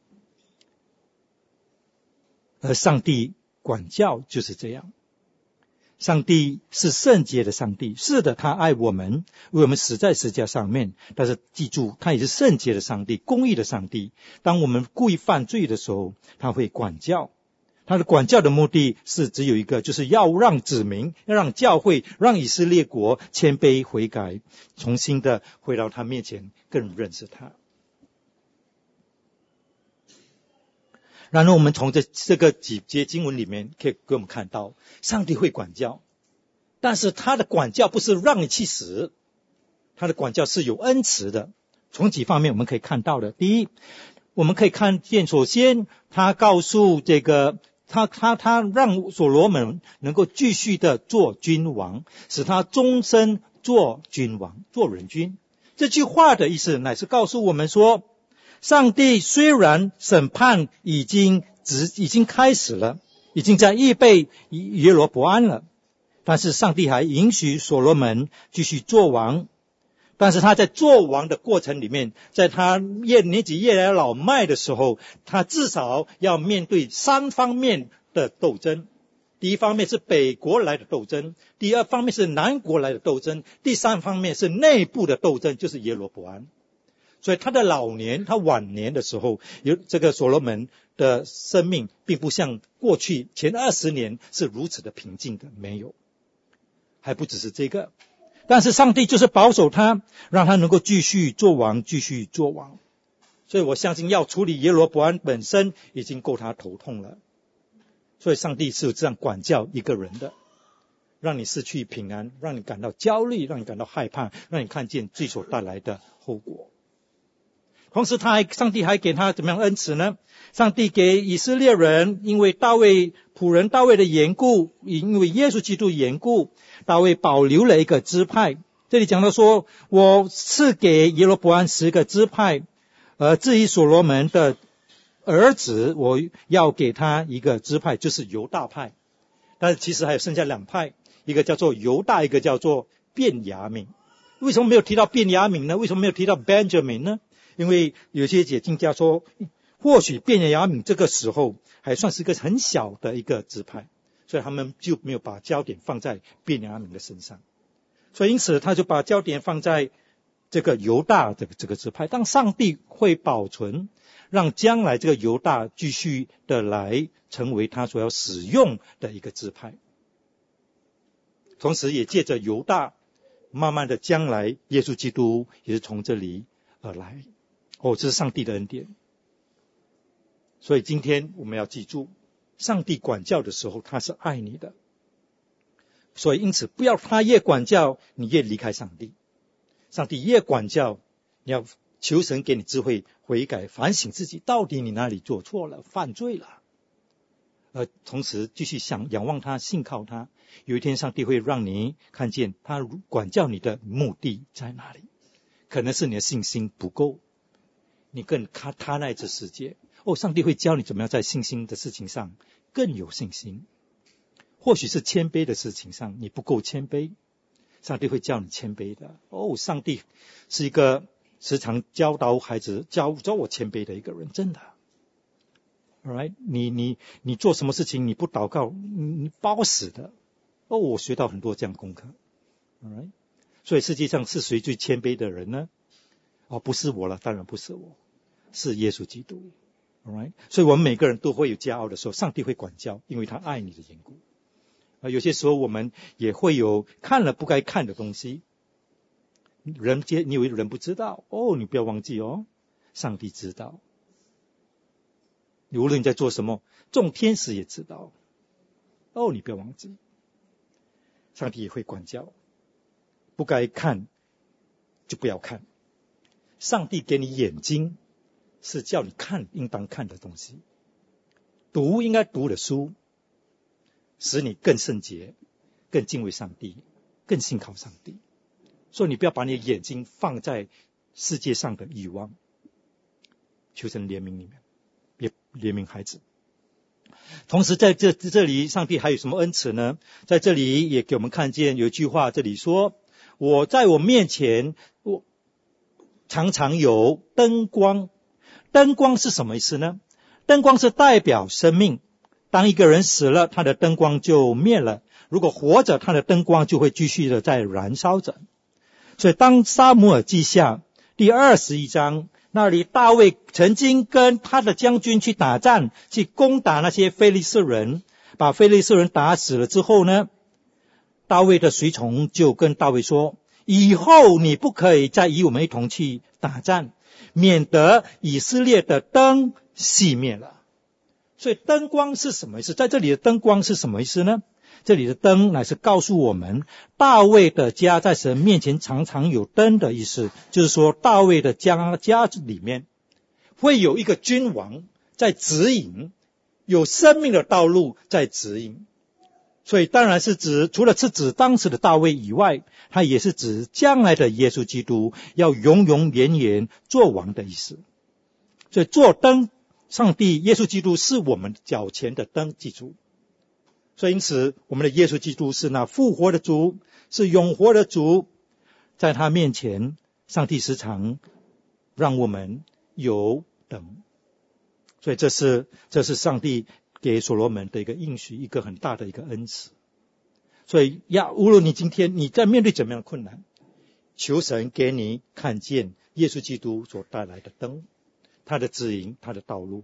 而上帝管教就是这样。上帝是圣洁的上帝，是的，他爱我们，为我们死在十字架上面，但是记住，他也是圣洁的上帝，公义的上帝。当我们故意犯罪的时候，他会管教。他的管教的目的是只有一个，就是要让子民，要让教会，让以色列国谦卑悔改，重新的回到他面前，更认识他。然后我们从这个几节经文里面可以给我们看到，上帝会管教，但是他的管教不是让你去死，他的管教是有恩慈的。从几方面我们可以看到的，第一，我们可以看见，首先他告诉他让所罗门能够继续的做君王，使他终身做君王，做人君。这句话的意思乃是告诉我们说，上帝虽然审判已经开始了，已经在预备耶罗伯安了，但是上帝还允许所罗门继续做王。但是他在做王的过程里面，在他年纪越来越老迈的时候，他至少要面对3方面的斗争。第一方面是北国来的斗争，第二方面是南国来的斗争，第三方面是内部的斗争，就是耶罗伯安。所以他晚年的时候，这个所罗门的生命并不像过去前20年是如此的平静的，没有，还不只是这个。但是上帝就是保守他，让他能够继续做王。所以我相信要处理耶罗伯安本身已经够他头痛了。所以上帝是这样管教一个人的，让你失去平安，让你感到焦虑，让你感到害怕，让你看见罪所带来的后果。同时上帝还给他怎么样恩慈呢？上帝给以色列人，因为仆人大卫的缘故，因为耶稣基督缘故，大卫保留了一个支派。这里讲到说，我赐给耶罗伯安10个支派，至于所罗门的儿子，我要给他一个支派，就是犹大派。但是其实还有剩下2派，一个叫做犹大，一个叫做便雅悯。为什么没有提到便雅悯呢？为什么没有提到 Benjamin 呢？因为有些解经家说，或许便雅悯这个时候还算是一个很小的一个支派，所以他们就没有把焦点放在便雅悯的身上。所以因此他就把焦点放在这个犹大这个支派。当上帝会保存，让将来这个犹大继续的来成为他所要使用的一个支派。同时也借着犹大，慢慢的将来耶稣基督也是从这里而来。这是上帝的恩典。所以今天我们要记住，上帝管教的时候他是爱你的，所以因此不要他越管教你越离开上帝，上帝越管教你要求神给你智慧，悔改反省自己，到底你哪里做错了，犯罪了， 同时继续仰望他，信靠他。有一天上帝会让你看见他管教你的目的在哪里。可能是你的信心不够，你更他赖这世界。上帝会教你怎么样在信心的事情上更有信心。或许是谦卑的事情上你不够谦卑，上帝会教你谦卑的。上帝是一个时常教导孩子教我谦卑的一个人，真的。Alright， 你做什么事情你不祷告，你包死的。我学到很多这样功课。Alright， 所以世界上是谁最谦卑的人呢？不是我了，当然不是我，是耶稣基督。Alright， 所以我们每个人都会有骄傲的时候，上帝会管教，因为他爱你的缘故。有些时候我们也会有看了不该看的东西。你以为人不知道？你不要忘记上帝知道。你无论你在做什么，众天使也知道。你不要忘记，上帝也会管教。不该看就不要看。上帝给你眼睛，是叫你看应当看的东西，读应该读的书，使你更圣洁，更敬畏上帝，更信靠上帝。所以你不要把你的眼睛放在世界上的欲望。求神怜悯你们，也怜悯孩子。同时在这里上帝还有什么恩慈呢？在这里也给我们看见有一句话，这里说我在我面前我常常有灯光。灯光是什么意思呢？灯光是代表生命。当一个人死了，他的灯光就灭了，如果活着，他的灯光就会继续的在燃烧着。所以当撒母耳记下第21章，那里大卫曾经跟他的将军去打仗，去攻打那些非利士人，把非利士人打死了之后呢，大卫的随从就跟大卫说，以后你不可以再与我们一同去打仗，免得以色列的灯熄灭了。所以灯光是什么意思？在这里的灯光是什么意思呢？这里的灯乃是告诉我们，大卫的家在神面前常常有灯的意思，就是说大卫的家里面会有一个君王在指引，有生命的道路在指引。所以当然是指，除了是指当时的大卫以外，它也是指将来的耶稣基督要永永远远做王的意思。所以做灯，上帝耶稣基督是我们脚前的灯，记住。所以因此我们的耶稣基督是那复活的主，是永活的主，在他面前上帝时常让我们有灯。所以这是上帝给所罗门的一个应许，一个很大的一个恩赐。所以无论你今天你在面对怎么样的困难，求神给你看见耶稣基督所带来的灯，他的指引，他的道路。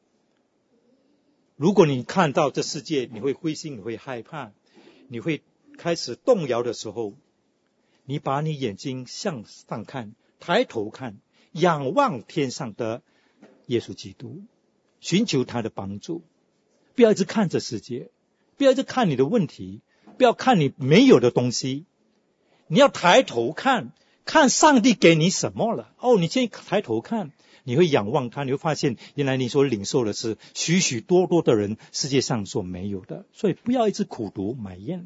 如果你看到这世界你会灰心，你会害怕，你会开始动摇的时候，你把你眼睛向上看，抬头看，仰望天上的耶稣基督，寻求他的帮助。不要一直看这世界，不要一直看你的问题，不要看你没有的东西，你要抬头看，看上帝给你什么了。你先抬头看，你会仰望他，你会发现原来你所领受的是许许多多的人世界上所没有的。所以不要一直苦读埋怨，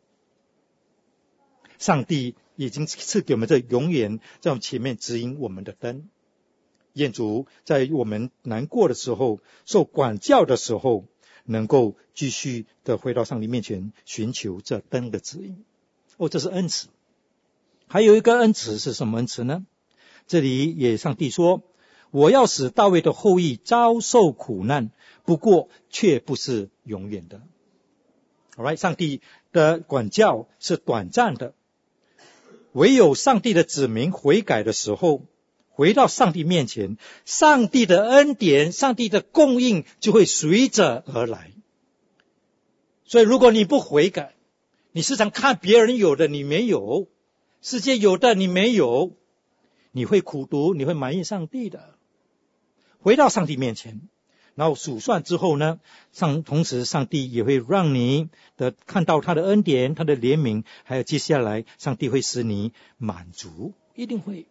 上帝已经赐给我们这永远在我们前面指引我们的灯。愿主在我们难过的时候，受管教的时候，能够继续的回到上帝面前，寻求这灯的指引。这是恩慈。还有一个恩慈是什么恩慈呢？这里也上帝说，我要使大卫的后裔遭受苦难，不过却不是永远的。Alright， 上帝的管教是短暂的，唯有上帝的子民悔改的时候，回到上帝面前，上帝的恩典，上帝的供应就会随着而来。所以如果你不悔改，你时常看别人有的你没有，世界有的你没有，你会苦毒，你会埋怨上帝的。回到上帝面前，然后数算之后呢，同时上帝也会让你的看到他的恩典，他的怜悯，还有接下来上帝会使你满足，一定会。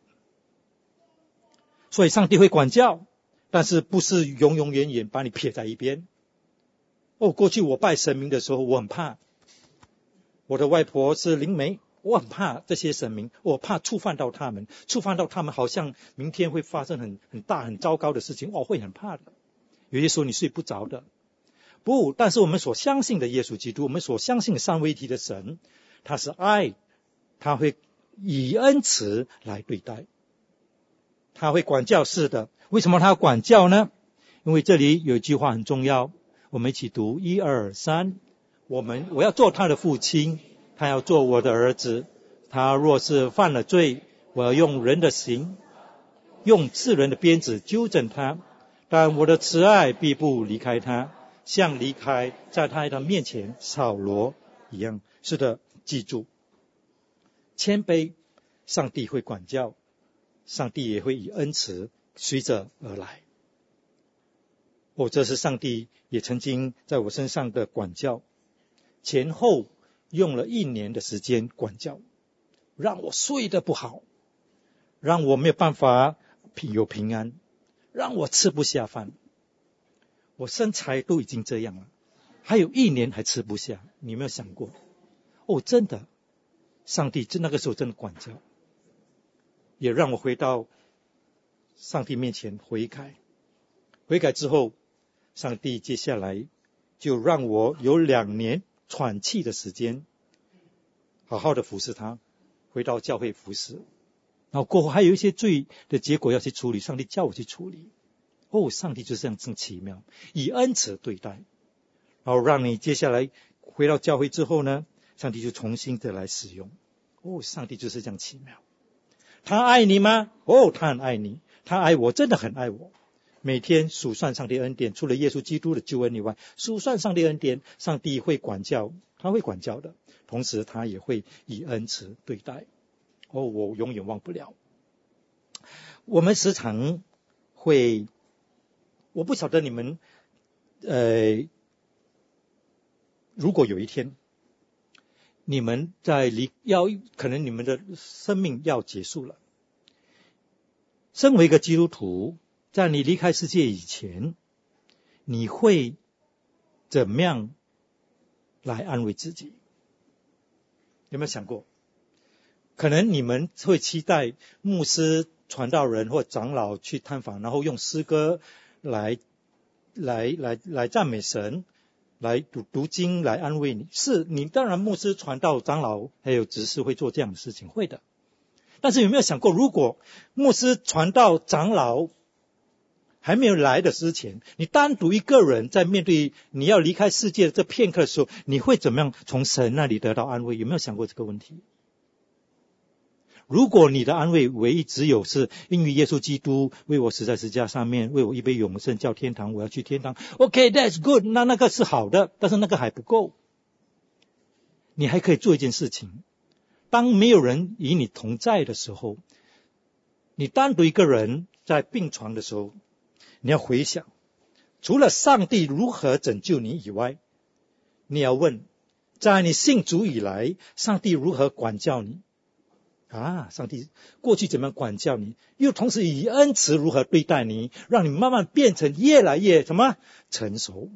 所以上帝会管教，但是不是永永远远把你撇在一边。 过去我拜神明的时候，我很怕。我的外婆是灵媒，我很怕这些神明，我怕触犯到他们，好像明天会发生很大很糟糕的事情，我会很怕的。有些时候你睡不着的。不，但是我们所相信的耶稣基督，我们所相信的三位一体的神，他是爱，他会以恩慈来对待，他会管教。是的，为什么他要管教呢？因为这里有一句话很重要，我们一起读1、2、3。我要做他的父亲，他要做我的儿子。他若是犯了罪，我要用人的刑，用刺人的鞭子纠正他。但我的慈爱必不离开他，像离开在他的面前扫罗一样。是的，记住，谦卑，上帝会管教，上帝也会以恩慈随着而来。这是上帝也曾经在我身上的管教，前后用了1年的时间管教，让我睡得不好，让我没有办法有平安，让我吃不下饭。我身材都已经这样了，还有1年还吃不下，你有没有想过？真的，上帝那个时候真的管教，也让我回到上帝面前悔改。悔改之后，上帝接下来就让我有2年喘气的时间，好好的服侍他，回到教会服侍。然后过后还有一些罪的结果要去处理，上帝叫我去处理。上帝就是这样真奇妙，以恩慈对待，然后让你接下来回到教会之后呢，上帝就重新的来使用。上帝就是这样奇妙。他爱你吗？他很爱你，他爱我，真的很爱我。每天数算上帝恩典，除了耶稣基督的救恩以外，数算上帝恩典，上帝会管教，他会管教的，同时他也会以恩慈对待。我永远忘不了。我们时常会，我不晓得你们如果有一天你们可能你们的生命要结束了，身为一个基督徒，在你离开世界以前，你会怎么样来安慰自己？有没有想过？可能你们会期待牧师、传道人或长老去探访，然后用诗歌来赞美神，来读经来安慰你。是，你当然牧师、传道、长老还有执事会做这样的事情，会的。但是有没有想过，如果牧师、传道、长老还没有来的之前，你单独一个人在面对你要离开世界的这片刻的时候，你会怎么样从神那里得到安慰？有没有想过这个问题？如果你的安慰唯一只有是因为耶稣基督为我死在十字架上面，为我预备永生叫天堂，我要去天堂， OK, that's good， 那个是好的，但是那个还不够。你还可以做一件事情，当没有人与你同在的时候，你单独一个人在病床的时候，你要回想，除了上帝如何拯救你以外，你要问，在你信主以来，上帝如何管教你？上帝过去怎么样管教你，又同时以恩慈如何对待你，让你慢慢变成越来越成熟。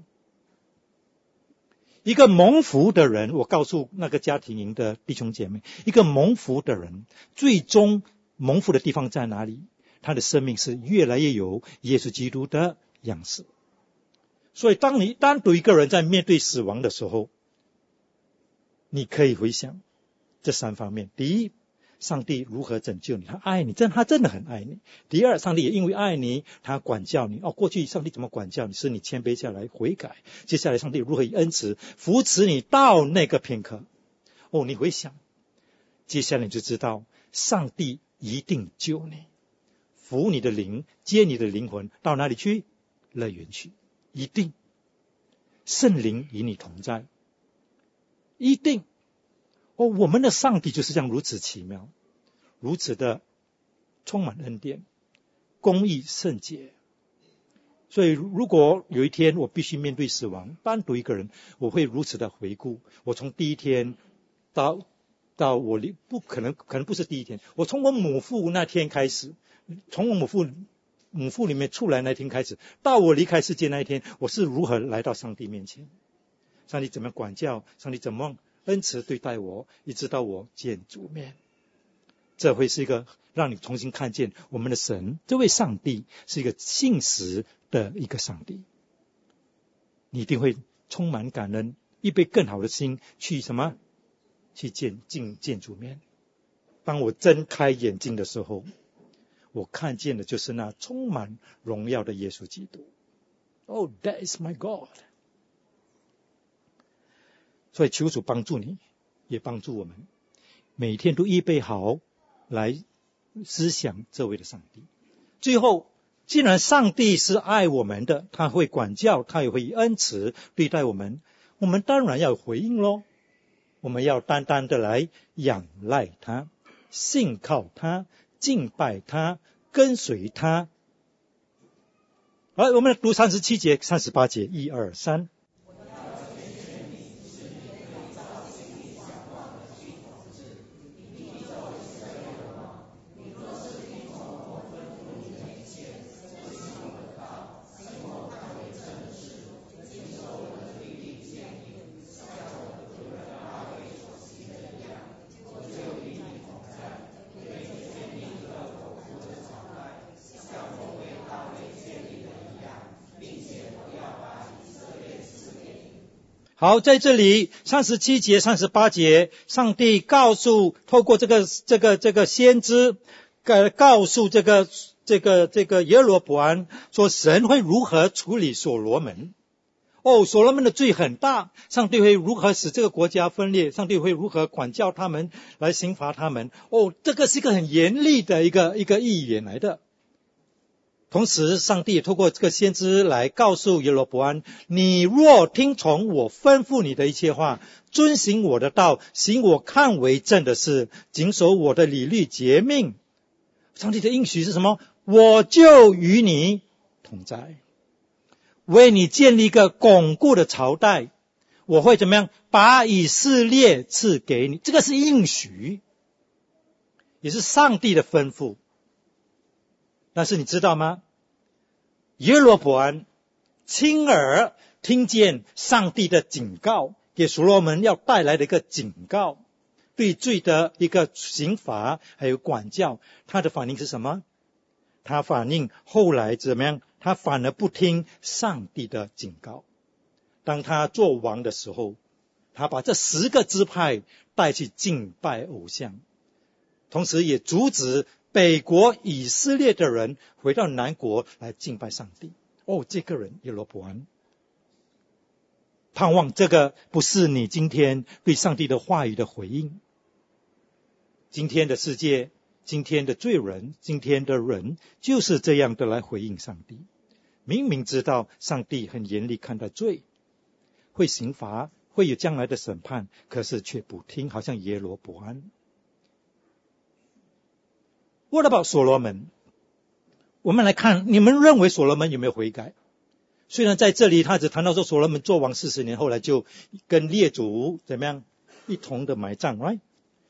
一个蒙福的人，我告诉那个家庭营的弟兄姐妹，一个蒙福的人，最终蒙福的地方在哪里？他的生命是越来越有耶稣基督的样式。所以当你单独一个人在面对死亡的时候，你可以回想这3方面。第一，上帝如何拯救你，他爱你，他真的很爱你。第二，上帝也因为爱你，他管教你。过去上帝怎么管教你，是你谦卑下来悔改，接下来上帝如何以恩慈扶持你到那个片刻。你回想，接下来你就知道上帝一定救你，扶你的灵，接你的灵魂到哪里去？乐园去，一定。圣灵与你同在，一定。我们的上帝就是这样如此奇妙，如此的充满恩典，公义圣洁。所以如果有一天我必须面对死亡，单独一个人，我会如此的回顾，我从第一天到我可能不是第一天，我从我母腹那天开始，从我母腹里面出来那天开始，到我离开世界那一天，我是如何来到上帝面前。 上帝怎么管教，上帝怎么恩慈对待我，一直到我见主面。这会是一个让你重新看见我们的神，这位上帝是一个信实的一个上帝。你一定会充满感恩，预备更好的心去什么？去见主面。当我睁开眼睛的时候，我看见的就是那充满荣耀的耶稣基督。Oh, that is my God。 所以求主帮助你，也帮助我们，每天都预备好来思想这位的上帝。最后，既然上帝是爱我们的，他会管教，他也会以恩慈对待我们，我们当然要回应咯。我们要单单的来仰赖他，信靠他，敬拜他，跟随他。好，我们来读37节、38节，1、2、3。好，在这里37节、38节，上帝透过这个先知，告诉这个耶罗波安说，神会如何处理所罗门。所罗门的罪很大，上帝会如何使这个国家分裂，上帝会如何管教他们，来刑罚他们。这个是一个很严厉的一个预言来的。同时上帝也透过这个先知来告诉耶罗波安，你若听从我吩咐你的一切话，遵行我的道，行我看为正的事，谨守我的理律诫命，上帝的应许是什么？我就与你同在，为你建立一个巩固的朝代，我会怎么样？把以色列赐给你。这个是应许，也是上帝的吩咐。但是你知道吗？耶罗波安亲耳听见上帝的警告，给所罗门要带来的一个警告，对罪的一个刑罚还有管教，他的反应是什么？他反应后来怎么样？他反而不听上帝的警告。当他做王的时候，他把这10个支派带去敬拜偶像，同时也阻止北国以色列的人回到南国来敬拜上帝。这个人耶罗波安，盼望这个不是你今天对上帝的话语的回应。今天的世界，今天的罪人，今天的人就是这样的来回应上帝。明明知道上帝很严厉看待罪，会刑罚，会有将来的审判，可是却不听，好像耶罗波安。What about 所罗门？我们来看，你们认为所罗门有没有悔改？虽然在这里他只谈到说所罗门做王40年，后来就跟列祖怎么样一同的埋葬 right？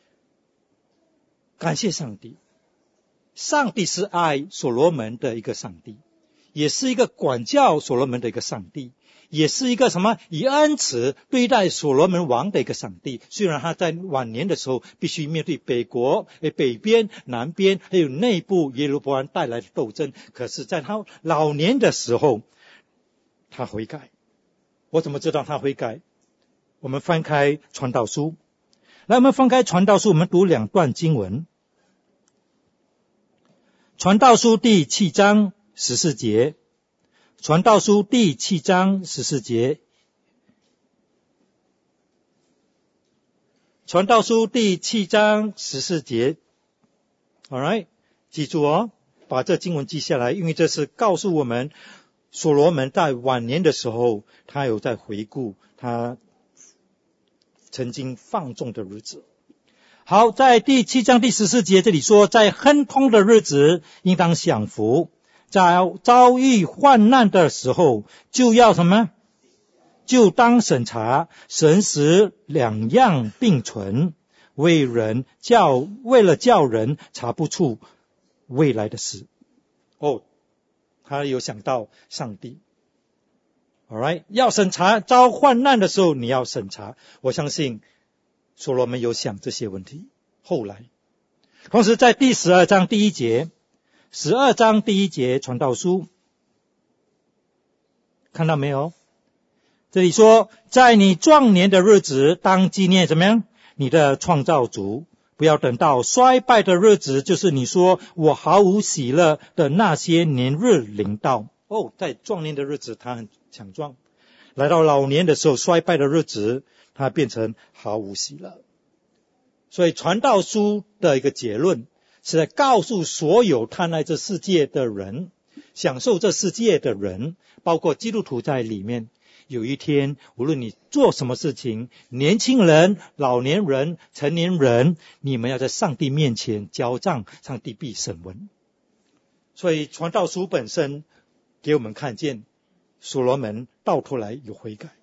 感谢上帝，上帝是爱所罗门的一个上帝，也是一个管教所罗门的一个上帝，也是一个什么以恩慈对待所罗门王的一个上帝。虽然他在晚年的时候必须面对北边、南边还有内部耶罗波安带来的斗争，可是在他老年的时候他悔改。我怎么知道他悔改？我们翻开传道书，来，我们翻开传道书，我们读2段经文。传道书第7章14节，传道书第7章14节，传道书第7章14节 Alright， 记住把这经文记下来，因为这是告诉我们所罗门在晚年的时候，他有在回顾他曾经放纵的日子。好，在第7章第14节这里说，在亨通的日子应当享福，在遭遇患难的时候就要什么？就当审查，神使2样并存，为了叫人查不出未来的事。他有想到上帝。 Alright， 要审查，遭患难的时候你要审查。我相信所罗门有想这些问题。后来，同时在第12章第1节，12章第1节传道书，看到没有？这里说，在你壮年的日子，当纪念怎么样？你的创造主，不要等到衰败的日子，就是你说我毫无喜乐的那些年日临到。在壮年的日子他很强壮，来到老年的时候，衰败的日子他变成毫无喜乐。所以传道书的一个结论是在告诉所有贪爱这世界的人，享受这世界的人，包括基督徒在里面，有一天无论你做什么事情，年轻人、老年人、成年人，你们要在上帝面前交账，上帝必审问。所以传道书本身给我们看见所罗门到头来有悔改。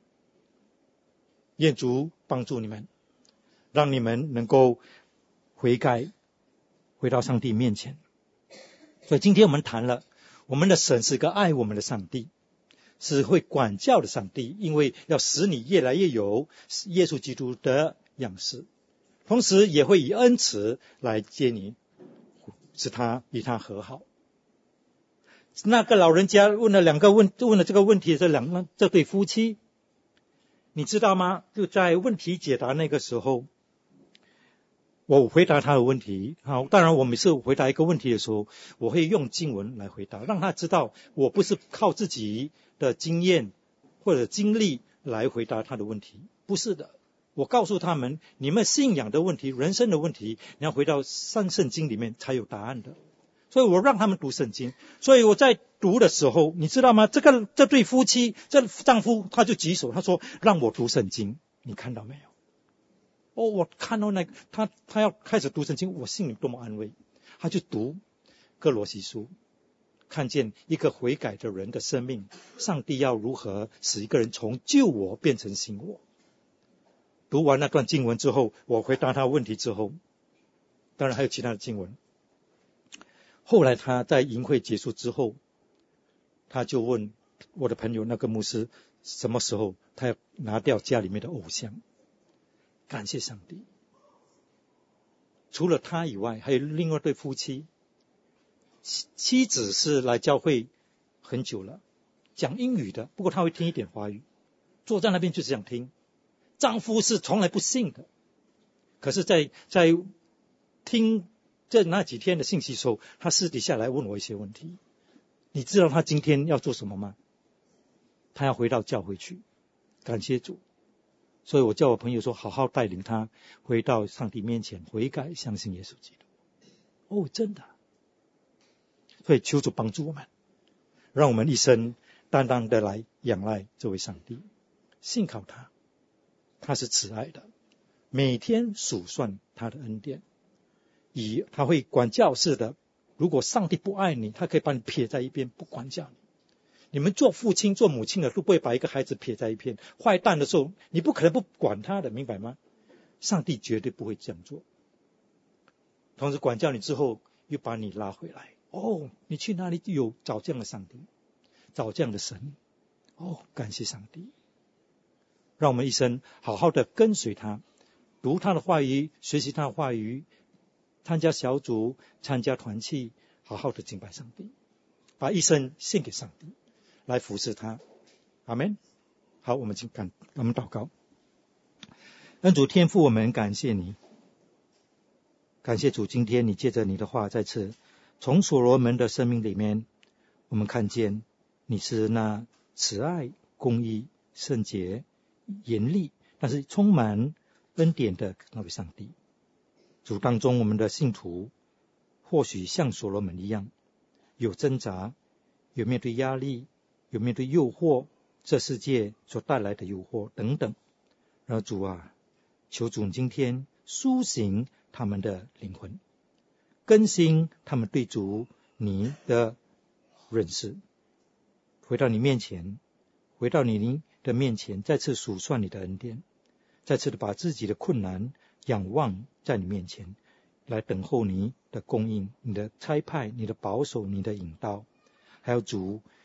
愿主帮助你们，让你们能够悔改，回到上帝面前。所以今天我们谈了，我们的神是个爱我们的上帝，是会管教的上帝，因为要使你越来越有耶稣基督的样式，同时也会以恩慈来接你，使他与他和好。那个老人家问了这个问题，这对夫妻，你知道吗？就在问题解答那个时候，我回答他的问题。好，当然我每次回答一个问题的时候，我会用经文来回答，让他知道我不是靠自己的经验或者经历来回答他的问题，不是的。我告诉他们，你们信仰的问题、人生的问题，你要回到圣经里面才有答案的。所以我让他们读圣经。所以我在读的时候，你知道吗？这对夫妻，这丈夫他就举手，他说让我读圣经。你看到没有？我看到他要开始读圣经，我心里多么安慰。他就读哥罗西书，看见一个悔改的人的生命，上帝要如何使一个人从旧我变成新我。读完那段经文之后，我回答他问题之后，当然还有其他的经文。后来他在营会结束之后，他就问我的朋友那个牧师，什么时候他要拿掉家里面的偶像。感谢上帝，除了他以外，还有另外一对夫妻，妻子是来教会很久了，讲英语的，不过他会听一点华语，坐在那边就是想听。丈夫是从来不信的，可是在听这那几天的信息的时候，他私底下来问我一些问题。你知道他今天要做什么吗？他要回到教会去，感谢主。所以我叫我朋友说，好好带领他回到上帝面前悔改，相信耶稣基督。真的。所以求主帮助我们，让我们一生单单的来仰赖这位上帝，信靠他，他是慈爱的，每天数算他的恩典，他会管教式的。如果上帝不爱你，他可以把你撇在一边，不管教你。你们做父亲做母亲的都不会把一个孩子撇在一边，坏蛋的时候你不可能不管他的，明白吗？上帝绝对不会这样做。同时管教你之后又把你拉回来，你去哪里有找这样的上帝，找这样的神。感谢上帝，让我们一生好好的跟随他，读他的话语，学习他的话语，参加小组，参加团契，好好的敬拜上帝，把一生献给上帝，来服侍他。阿们。好，我们祷告。恩主天父，我们感谢你，感谢主，今天你借着你的话再次从所罗门的生命里面，我们看见你是那慈爱、公义、圣洁、严厉，但是充满恩典的那位上帝。主，当中我们的信徒或许像所罗门一样，有挣扎，有面对压力，有面对诱惑，这世界所带来的诱惑等等。然后主啊，求主今天苏醒他们的灵魂，更新他们对主你的认识，回到你面前，回到你的面前，再次数算你的恩典，再次的把自己的困难仰望在你面前，来等候你的供应，你的差派，你的保守，你的引导。还有主，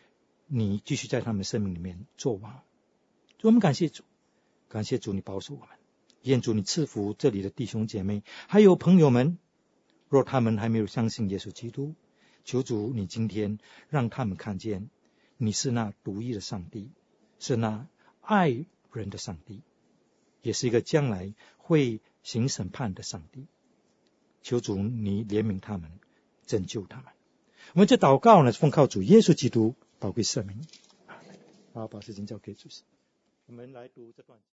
你继续在他们生命里面作王。我们感谢主，感谢主你保守我们，愿主你赐福这里的弟兄姐妹还有朋友们，若他们还没有相信耶稣基督，求主你今天让他们看见你是那独一的上帝，是那爱人的上帝，也是一个将来会行审判的上帝。求主你怜悯他们，拯救他们。我们这祷告呢，奉靠主耶稣基督宝贵圣名。好，把事情交给主席。我们来读这段。